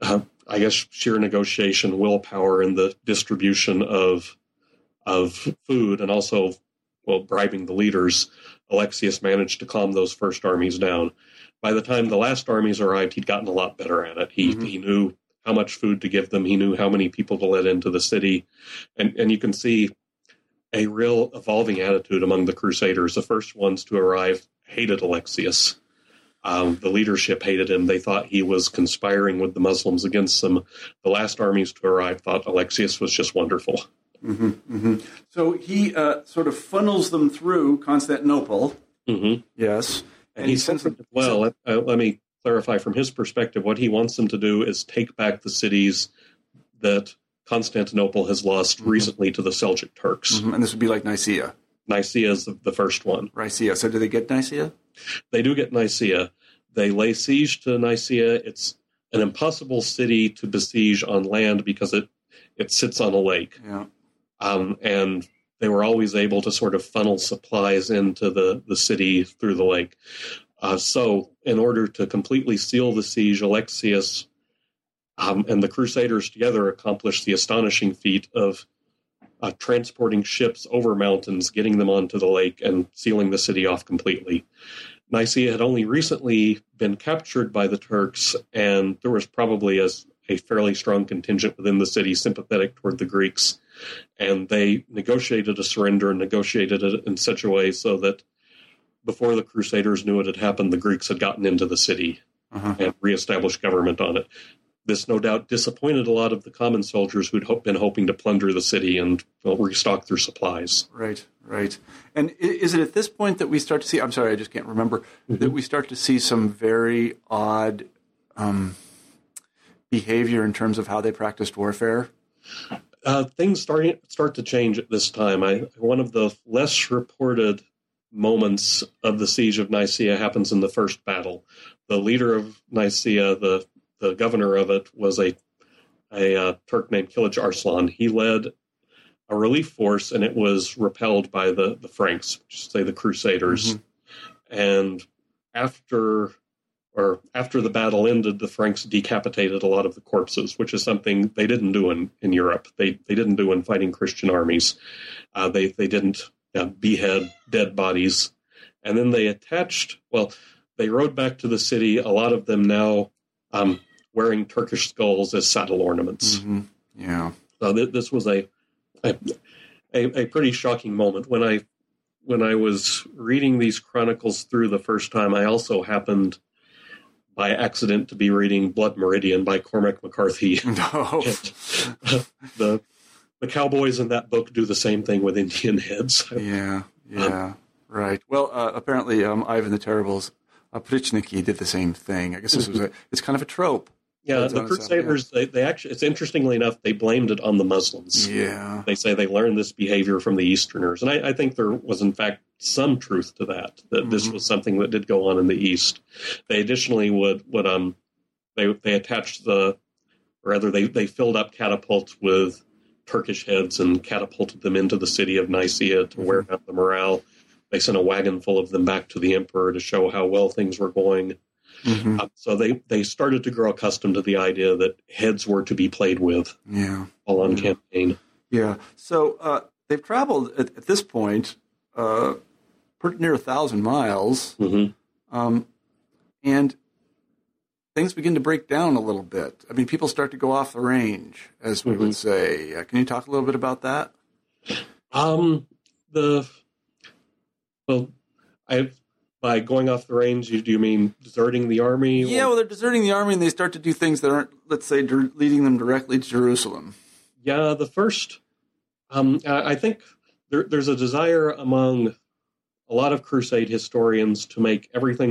sheer negotiation, willpower, and the distribution of food, and also bribing the leaders, Alexius managed to calm those first armies down. By the time the last armies arrived, he'd gotten a lot better at it. He knew how much food to give them. He knew how many people to let into the city. And you can see a real evolving attitude among the Crusaders. The first ones to arrive hated Alexius. The leadership hated him. They thought he was conspiring with the Muslims against them. The last armies to arrive thought Alexius was just wonderful. Mm-hmm, mm-hmm. So he sort of funnels them through Constantinople. Mm-hmm. Yes. And he sends them, let me clarify from his perspective, what he wants them to do is take back the cities that Constantinople has lost recently to the Seljuk Turks. Mm-hmm. And this would be like Nicaea. Nicaea is the first one. Nicaea. So do they get Nicaea? They do get Nicaea. They lay siege to Nicaea. It's an impossible city to besiege on land because it sits on a lake. Yeah. And they were always able to sort of funnel supplies into the city through the lake. So in order to completely seal the siege, Alexius and the Crusaders together accomplished the astonishing feat of transporting ships over mountains, getting them onto the lake, and sealing the city off completely. Nicaea had only recently been captured by the Turks, and there was probably a fairly strong contingent within the city sympathetic toward the Greeks. And they negotiated a surrender and negotiated it in such a way so that before the Crusaders knew it had happened, the Greeks had gotten into the city and reestablished government on it. This no doubt disappointed a lot of the common soldiers who'd been hoping to plunder the city and restock their supplies. Right, right. And is it at this point that we start to see, I'm sorry, I just can't remember, that we start to see some very odd behavior in terms of how they practiced warfare? Things start to change at this time. One of the less reported moments of the siege of Nicaea happens in the first battle. The leader of Nicaea, the governor of it, was a Turk named Kilij Arslan. He led a relief force, and it was repelled by the Franks, which is, say, the Crusaders. Mm-hmm. And after the battle ended, the Franks decapitated a lot of the corpses, which is something they didn't do in Europe. They didn't do in fighting Christian armies. They didn't behead dead bodies. And then they they rode back to the city, a lot of them now wearing Turkish skulls as saddle ornaments. Mm-hmm. Yeah. So this was a pretty shocking moment. When I was reading these chronicles through the first time, I also happened by accident to be reading Blood Meridian by Cormac McCarthy. No. The cowboys in that book do the same thing with Indian heads. Yeah, right. Well, apparently Ivan the Terrible's Pritchniki did the same thing. I guess it's kind of a trope. Yeah, the Crusaders, they actually, it's interestingly enough, they blamed it on the Muslims. Yeah. They say they learned this behavior from the Easterners. And I think there was, in fact, some truth to that this was something that did go on in the East. They additionally they attached they filled up catapults with Turkish heads and catapulted them into the city of Nicaea to wear down the morale. They sent a wagon full of them back to the emperor to show how well things were going. So they started to grow accustomed to the idea that heads were to be played with while on campaign. Yeah. So they've traveled at this point pretty near 1,000 miles, and things begin to break down a little bit. I mean, people start to go off the range, as we would say. Can you talk a little bit about that? By going off the range, do you mean deserting the army? Yeah, well, they're deserting the army, and they start to do things that aren't, let's say, leading them directly to Jerusalem. Yeah, the first, I think there's a desire among a lot of Crusade historians to make everything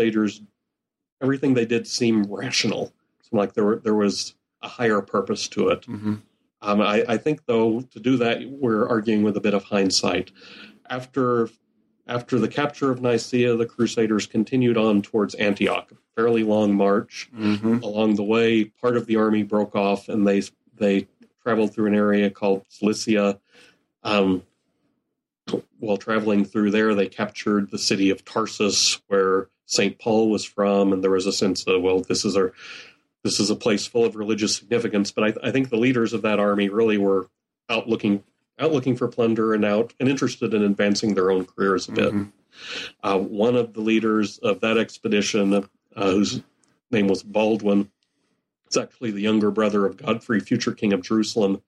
they did seem rational. So like there was a higher purpose to it. I think, though, to do that, we're arguing with a bit of hindsight. After the capture of Nicaea, the Crusaders continued on towards Antioch, a fairly long march. Along the way, part of the army broke off, and they traveled through an area called Cilicia. While traveling through there, they captured the city of Tarsus, where St. Paul was from, and there was a sense of, well, this is a place full of religious significance. But I think the leaders of that army really were out looking for plunder and interested in advancing their own careers a bit. One of the leaders of that expedition, whose name was Baldwin, it's actually the younger brother of Godfrey, future king of Jerusalem.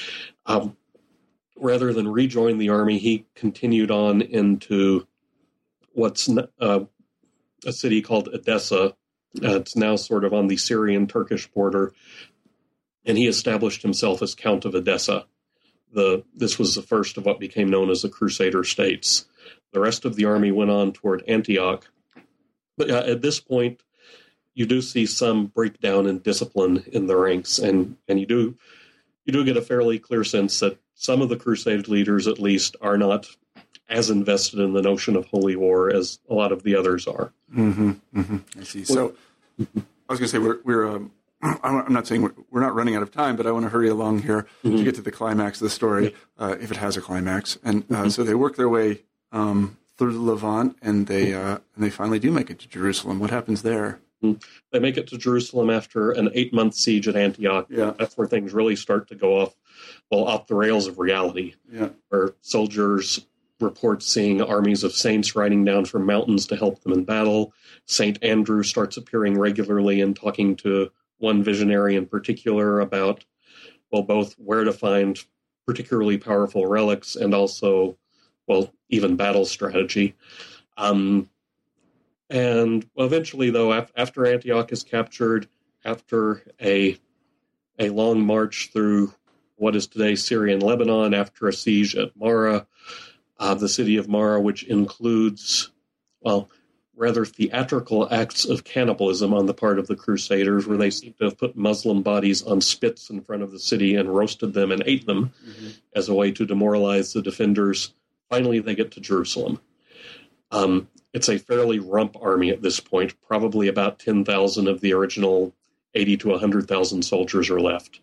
Rather than rejoin the army, he continued on into what's a city called Edessa. It's now sort of on the Syrian-Turkish border, and he established himself as Count of Edessa. This was the first of what became known as the Crusader states. The rest of the army went on toward Antioch. But at this point, you do see some breakdown in discipline in the ranks, and you do get a fairly clear sense that some of the Crusade leaders, at least, are not as invested in the notion of holy war as a lot of the others are. I see. So I was going to say we're I'm not saying we're not running out of time, but I want to hurry along here to get to the climax of the story, if it has a climax. And so they work their way through the Levant, and they finally do make it to Jerusalem. What happens there? They make it to Jerusalem after an 8-month siege at Antioch. That's where things really start to go off the rails of reality, where soldiers report seeing armies of saints riding down from mountains to help them in battle. St. Andrew starts appearing regularly and talking to one visionary in particular about, well, both where to find particularly powerful relics and also, well, even battle strategy. And eventually, though, after Antioch is captured, after a long march through what is today Syrian Lebanon, after a siege at Mara, the city of Mara, which includes, well, rather theatrical acts of cannibalism on the part of the Crusaders, where they seem to have put Muslim bodies on spits in front of the city and roasted them and ate them as a way to demoralize the defenders. Finally, they get to Jerusalem. It's a fairly rump army at this point. Probably about 10,000 of the original 80 to 100,000 soldiers are left.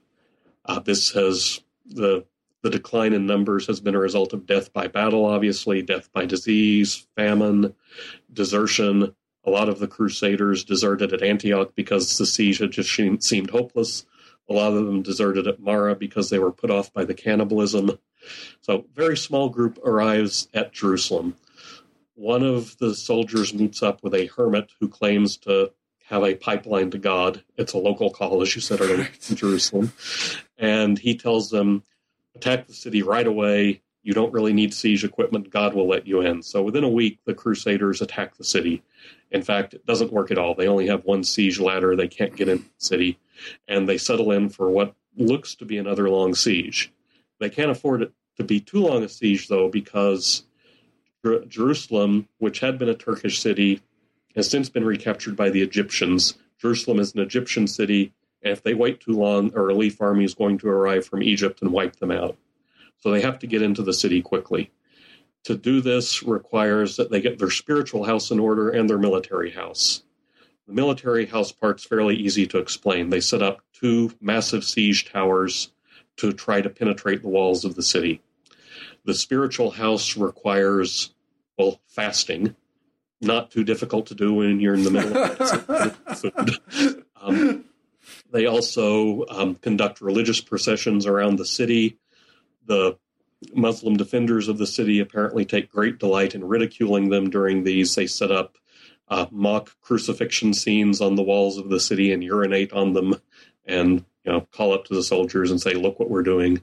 The decline in numbers has been a result of death by battle, obviously, death by disease, famine, desertion. A lot of the Crusaders deserted at Antioch because the siege had just seemed hopeless. A lot of them deserted at Mara because they were put off by the cannibalism. So very small group arrives at Jerusalem. One of the soldiers meets up with a hermit who claims to have a pipeline to God. It's a local call, as you said earlier, in Jerusalem. And he tells them, attack the city right away. You don't really need siege equipment. God will let you in. So within a week, the Crusaders attack the city. In fact, it doesn't work at all. They only have one siege ladder. They can't get into the city. And they settle in for what looks to be another long siege. They can't afford it to be too long a siege, though, because Jerusalem, which had been a Turkish city, has since been recaptured by the Egyptians. Jerusalem is an Egyptian city. And if they wait too long, a relief army is going to arrive from Egypt and wipe them out. So they have to get into the city quickly. To do this requires that they get their spiritual house in order and their military house. The military house part's fairly easy to explain. They set up 2 massive siege towers to try to penetrate the walls of the city. The spiritual house requires, well, fasting. Not too difficult to do when you're in the middle of food. They also conduct religious processions around the city. The Muslim defenders of the city apparently take great delight in ridiculing them during these. They set up mock crucifixion scenes on the walls of the city and urinate on them and call up to the soldiers and say, look what we're doing.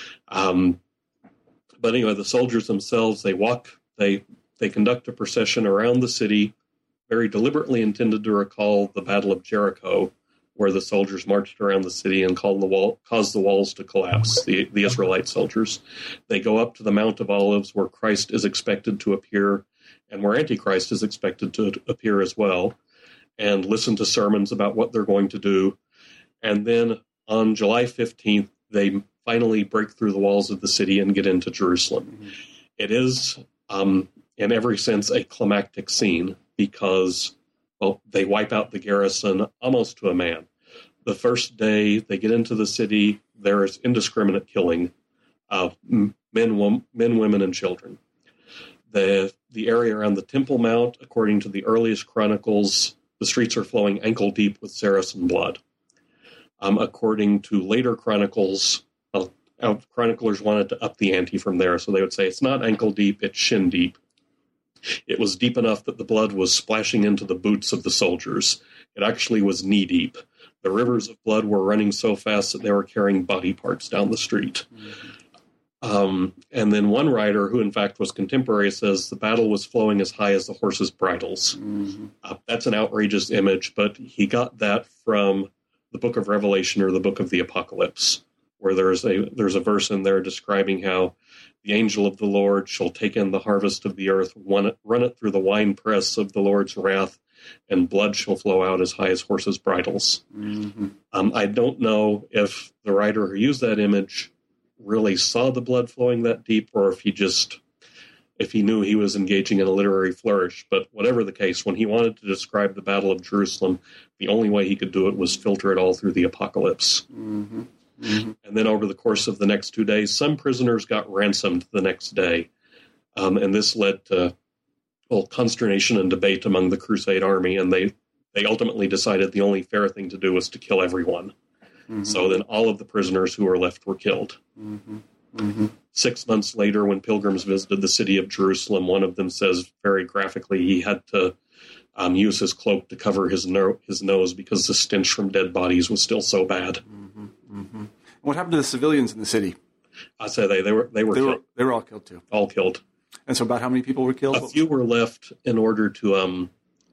But anyway, the soldiers themselves, they conduct a procession around the city, very deliberately intended to recall the Battle of Jericho, where the soldiers marched around the city and caused the walls to collapse, the Israelite soldiers. They go up to the Mount of Olives, where Christ is expected to appear, and where Antichrist is expected to appear as well, and listen to sermons about what they're going to do. And then on July 15th, they finally break through the walls of the city and get into Jerusalem. Mm-hmm. It is, in every sense, a climactic scene because, well, they wipe out the garrison almost to a man. The first day they get into the city, there is indiscriminate killing of men, women, and children. The area around the Temple Mount, according to the earliest chronicles, the streets are flowing ankle deep with Saracen blood. According to later chronicles, chroniclers wanted to up the ante from there, so they would say it's not ankle deep, it's shin deep. It was deep enough that the blood was splashing into the boots of the soldiers. It actually was knee deep. The rivers of blood were running so fast that they were carrying body parts down the street. Mm-hmm. And then one writer, who in fact was contemporary, says the battle was flowing as high as the horses' bridles. Mm-hmm. That's an outrageous image, but he got that from the book of Revelation or the book of the Apocalypse, where there's a verse in there describing how the angel of the Lord shall take in the harvest of the earth, run it through the winepress of the Lord's wrath, and blood shall flow out as high as horses' bridles. Mm-hmm. I don't know if the writer who used that image really saw the blood flowing that deep, or if he knew he was engaging in a literary flourish. But whatever the case, when he wanted to describe the Battle of Jerusalem, the only way he could do it was filter it all through the Apocalypse. Mm-hmm. Mm-hmm. And then over the course of the next 2 days, some prisoners got ransomed the next day. And this led to consternation and debate among the Crusade army, and they ultimately decided the only fair thing to do was to kill everyone. Mm-hmm. So then all of the prisoners who were left were killed. Mm-hmm. Mm-hmm. 6 months later, when pilgrims visited the city of Jerusalem, one of them says very graphically he had to use his cloak to cover his nose because the stench from dead bodies was still so bad. Mm-hmm. Mm-hmm. What happened to the civilians in the city? I say they were killed. They were all killed too. All killed. And so about how many people were killed? A few were left in order to,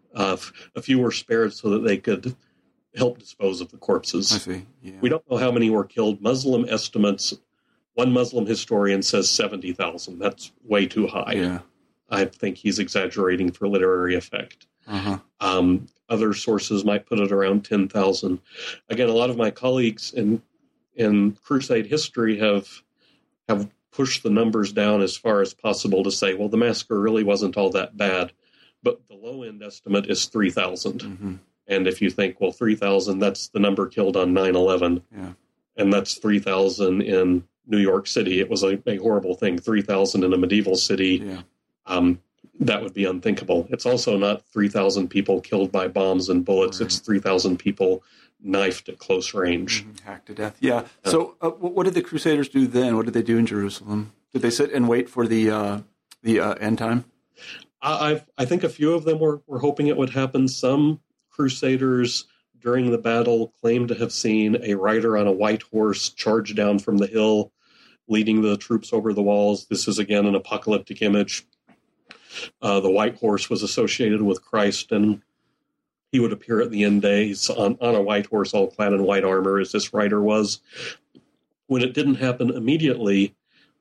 a few were spared so that they could help dispose of the corpses. I see. Yeah. We don't know how many were killed. Muslim estimates, one Muslim historian says 70,000. That's way too high. Yeah. I think he's exaggerating for literary effect. Uh-huh. Other sources might put it around 10,000. Again, a lot of my colleagues in Crusade history have pushed the numbers down as far as possible to say, well, the massacre really wasn't all that bad. But the low-end estimate is 3,000. Mm-hmm. And if you think, well, 3,000, that's the number killed on 9/11. Yeah. And that's 3,000 in New York City. It was a horrible thing. 3,000 in a medieval city. Yeah. That would be unthinkable. It's also not 3,000 people killed by bombs and bullets. Right. It's 3,000 people knifed at close range. Mm-hmm. Hacked to death. Yeah. So what did the Crusaders do then? What did they do in Jerusalem? Did they sit and wait for the end time? I think a few of them were hoping it would happen. Some Crusaders during the battle claimed to have seen a rider on a white horse charge down from the hill, leading the troops over the walls. This is, again, an apocalyptic image. The white horse was associated with Christ, and he would appear at the end days on a white horse, all clad in white armor, as this rider was. When it didn't happen immediately,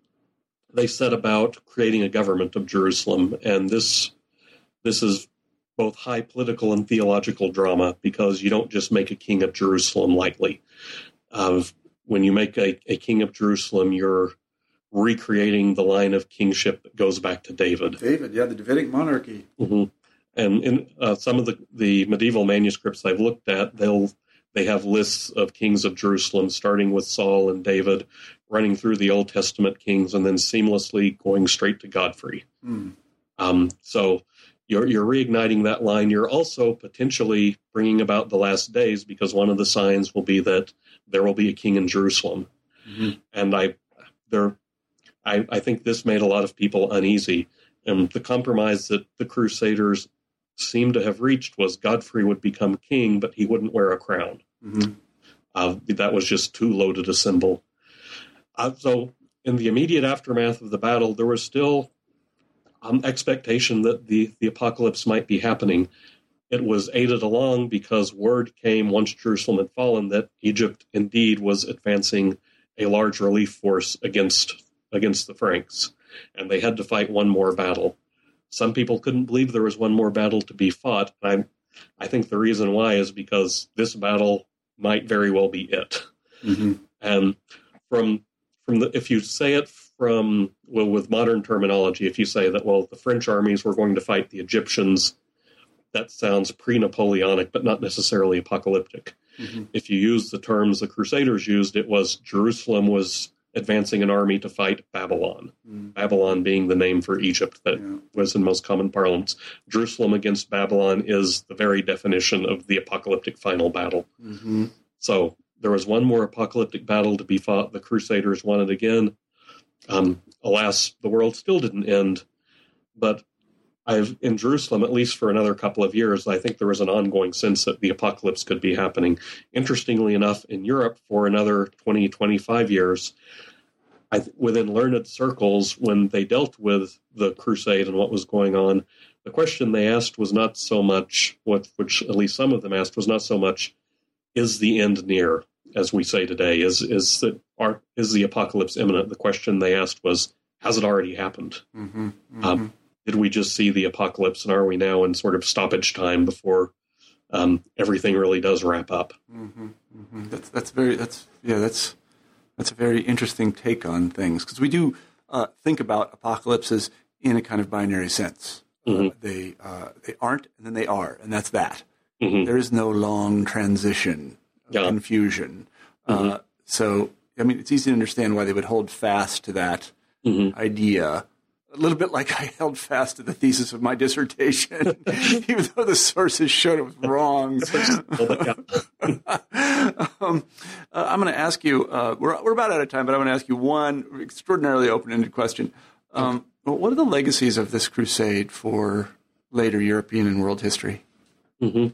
they set about creating a government of Jerusalem, and this is both high political and theological drama, because you don't just make a king of Jerusalem lightly. When you make a king of Jerusalem, you're recreating the line of kingship that goes back to David. David, yeah, the Davidic monarchy. Mm-hmm. And in some of the medieval manuscripts I've looked at, they have lists of kings of Jerusalem, starting with Saul and David, running through the Old Testament kings, and then seamlessly going straight to Godfrey. So you're reigniting that line. You're also potentially bringing about the last days, because one of the signs will be that there will be a king in Jerusalem. Mm-hmm. And I think this made a lot of people uneasy. And the compromise that the Crusaders seemed to have reached was Godfrey would become king, but he wouldn't wear a crown. Mm-hmm. That was just too loaded a symbol. So in the immediate aftermath of the battle, there was still expectation that the apocalypse might be happening. It was aided along because word came, once Jerusalem had fallen, that Egypt indeed was advancing a large relief force against the Franks, and they had to fight one more battle. Some people couldn't believe there was one more battle to be fought. I think the reason why is because this battle might very well be it. Mm-hmm. And if you say it with modern terminology, if you say that, well, the French armies were going to fight the Egyptians, that sounds pre-Napoleonic, but not necessarily apocalyptic. Mm-hmm. If you use the terms the Crusaders used, it was Jerusalem was advancing an army to fight Babylon. Mm. Babylon being the name for Egypt that was in most common parlance. Jerusalem against Babylon is the very definition of the apocalyptic final battle. Mm-hmm. So there was one more apocalyptic battle to be fought. The Crusaders won it again. Alas, the world still didn't end. But in Jerusalem, at least for another couple of years, I think there was an ongoing sense that the apocalypse could be happening. Interestingly enough, in Europe, for another 20, 25 years, within learned circles, when they dealt with the crusade and what was going on, the question they asked was not so much, which at least some of them asked, was not so much, is the end near, as we say today? Is the apocalypse imminent? The question they asked was, has it already happened? Mm-hmm, mm-hmm. Did we just see the apocalypse, and are we now in sort of stoppage time before everything really does wrap up? Mm-hmm, mm-hmm. That's a very interesting take on things, because we do think about apocalypses in a kind of binary sense. Mm-hmm. They aren't, and then they are, and that's that. Mm-hmm. There is no long transition, confusion. Mm-hmm. So, I mean, it's easy to understand why they would hold fast to that idea. A little bit like I held fast to the thesis of my dissertation, even though the sources showed it was wrong. I'm going to ask you, we're about out of time, but I'm going to ask you one extraordinarily open-ended question. What are the legacies of this crusade for later European and world history? Mm-hmm.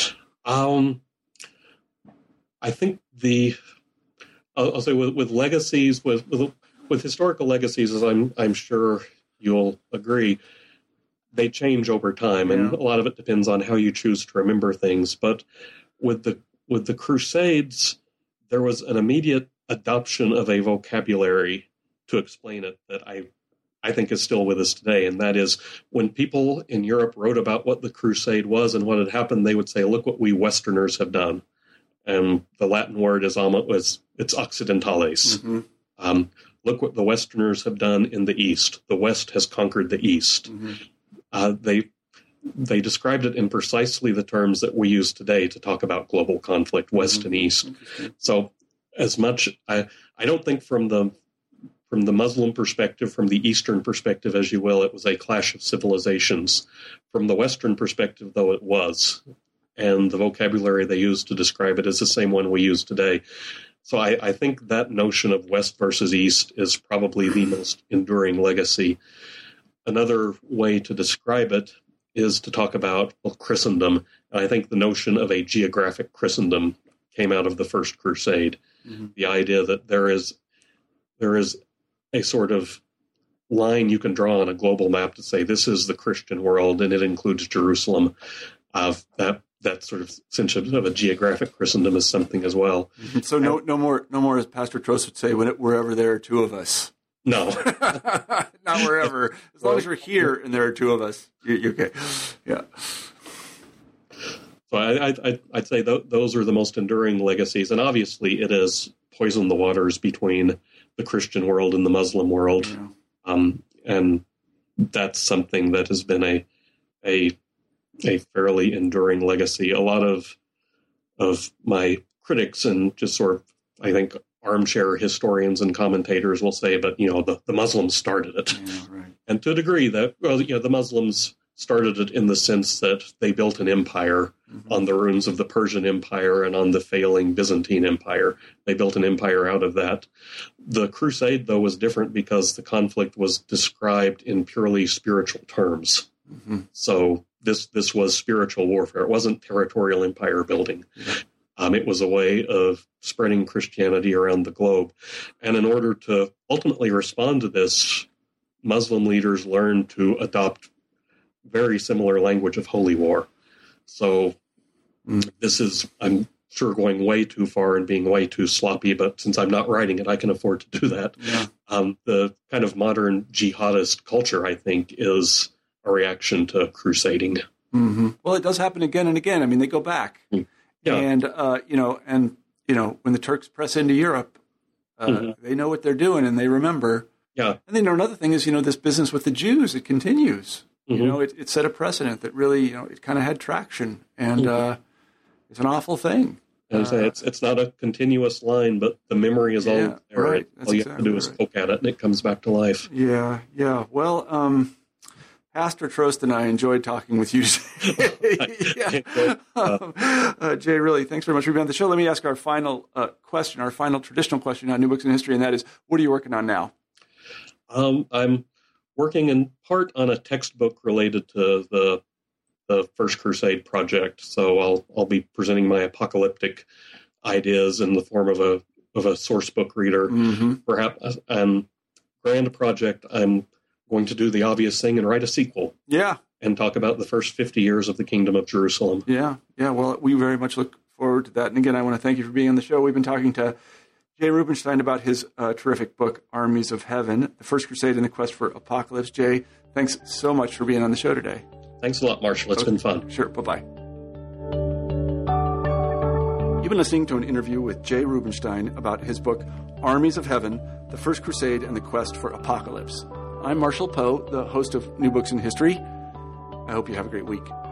I think I'll say with legacies, with historical legacies, as I'm sure you'll agree, they change over time, and a lot of it depends on how you choose to remember things. But with the Crusades, there was an immediate adoption of a vocabulary to explain it that I think is still with us today, and that is when people in Europe wrote about what the Crusade was and what had happened, they would say, "Look what we Westerners have done," and the Latin word is it's occidentales. Mm-hmm. Look what the Westerners have done in the East. The West has conquered the East. Mm-hmm. They described it in precisely the terms that we use today to talk about global conflict, West and East. So as much, I don't think from the Muslim perspective, from the Eastern perspective, as you will, it was a clash of civilizations. From the Western perspective, though, it was. And the vocabulary they used to describe it is the same one we use today. So I think that notion of West versus East is probably the most enduring legacy. Another way to describe it is to talk about Christendom. And I think the notion of a geographic Christendom came out of the First Crusade. Mm-hmm. The idea that there is a sort of line you can draw on a global map to say this is the Christian world, and it includes Jerusalem. That sort of sense of a geographic Christendom is something as well. So no more, as Pastor Trost would say, wherever there are two of us. No. Not wherever. As long as we're here and there are two of us, you're okay. Yeah. So I'd say those are the most enduring legacies. And obviously it has poisoned the waters between the Christian world and the Muslim world. Yeah. And that's something that has been a fairly enduring legacy. A lot of my critics and just sort of, I think, armchair historians and commentators will say, but, the Muslims started it. Yeah, right. And to a degree that, the Muslims started it in the sense that they built an empire on the ruins of the Persian Empire and on the failing Byzantine Empire. They built an empire out of that. The Crusade, though, was different because the conflict was described in purely spiritual terms. Mm-hmm. So this was spiritual warfare. It wasn't territorial empire building. Yeah. It was a way of spreading Christianity around the globe. And in order to ultimately respond to this, Muslim leaders learned to adopt very similar language of holy war. So this is, I'm sure, going way too far and being way too sloppy, but since I'm not writing it, I can afford to do that. Yeah. The kind of modern jihadist culture, I think, is a reaction to crusading. Mm-hmm. Well, it does happen again and again. I mean, they go back. Yeah. And, when the Turks press into Europe, they know what they're doing and they remember. Yeah. And then another thing is, this business with the Jews, it continues. Mm-hmm. It set a precedent that really, it kind of had traction, and it's an awful thing. It's not a continuous line, but the memory is all there. Right. All you have to do is poke at it, and it comes back to life. Yeah. Well, Pastor Trost and I enjoyed talking with you today. Jay, really, thanks very much for being on the show. Let me ask our final question, our final traditional question on New Books in History, and that is, what are you working on now? I'm working in part on a textbook related to the First Crusade project. So I'll be presenting my apocalyptic ideas in the form of a source book reader. Mm-hmm. Perhaps grand project, I'm going to do the obvious thing and write a sequel. Yeah. And talk about the first 50 years of the Kingdom of Jerusalem. Yeah. Well, we very much look forward to that. And again, I want to thank you for being on the show. We've been talking to Jay Rubenstein about his terrific book, Armies of Heaven, The First Crusade and the Quest for Apocalypse. Jay, thanks so much for being on the show today. Thanks a lot, Marshall. It's been fun. Sure. Bye-bye. You've been listening to an interview with Jay Rubenstein about his book, Armies of Heaven, The First Crusade and the Quest for Apocalypse. I'm Marshall Poe, the host of New Books in History. I hope you have a great week.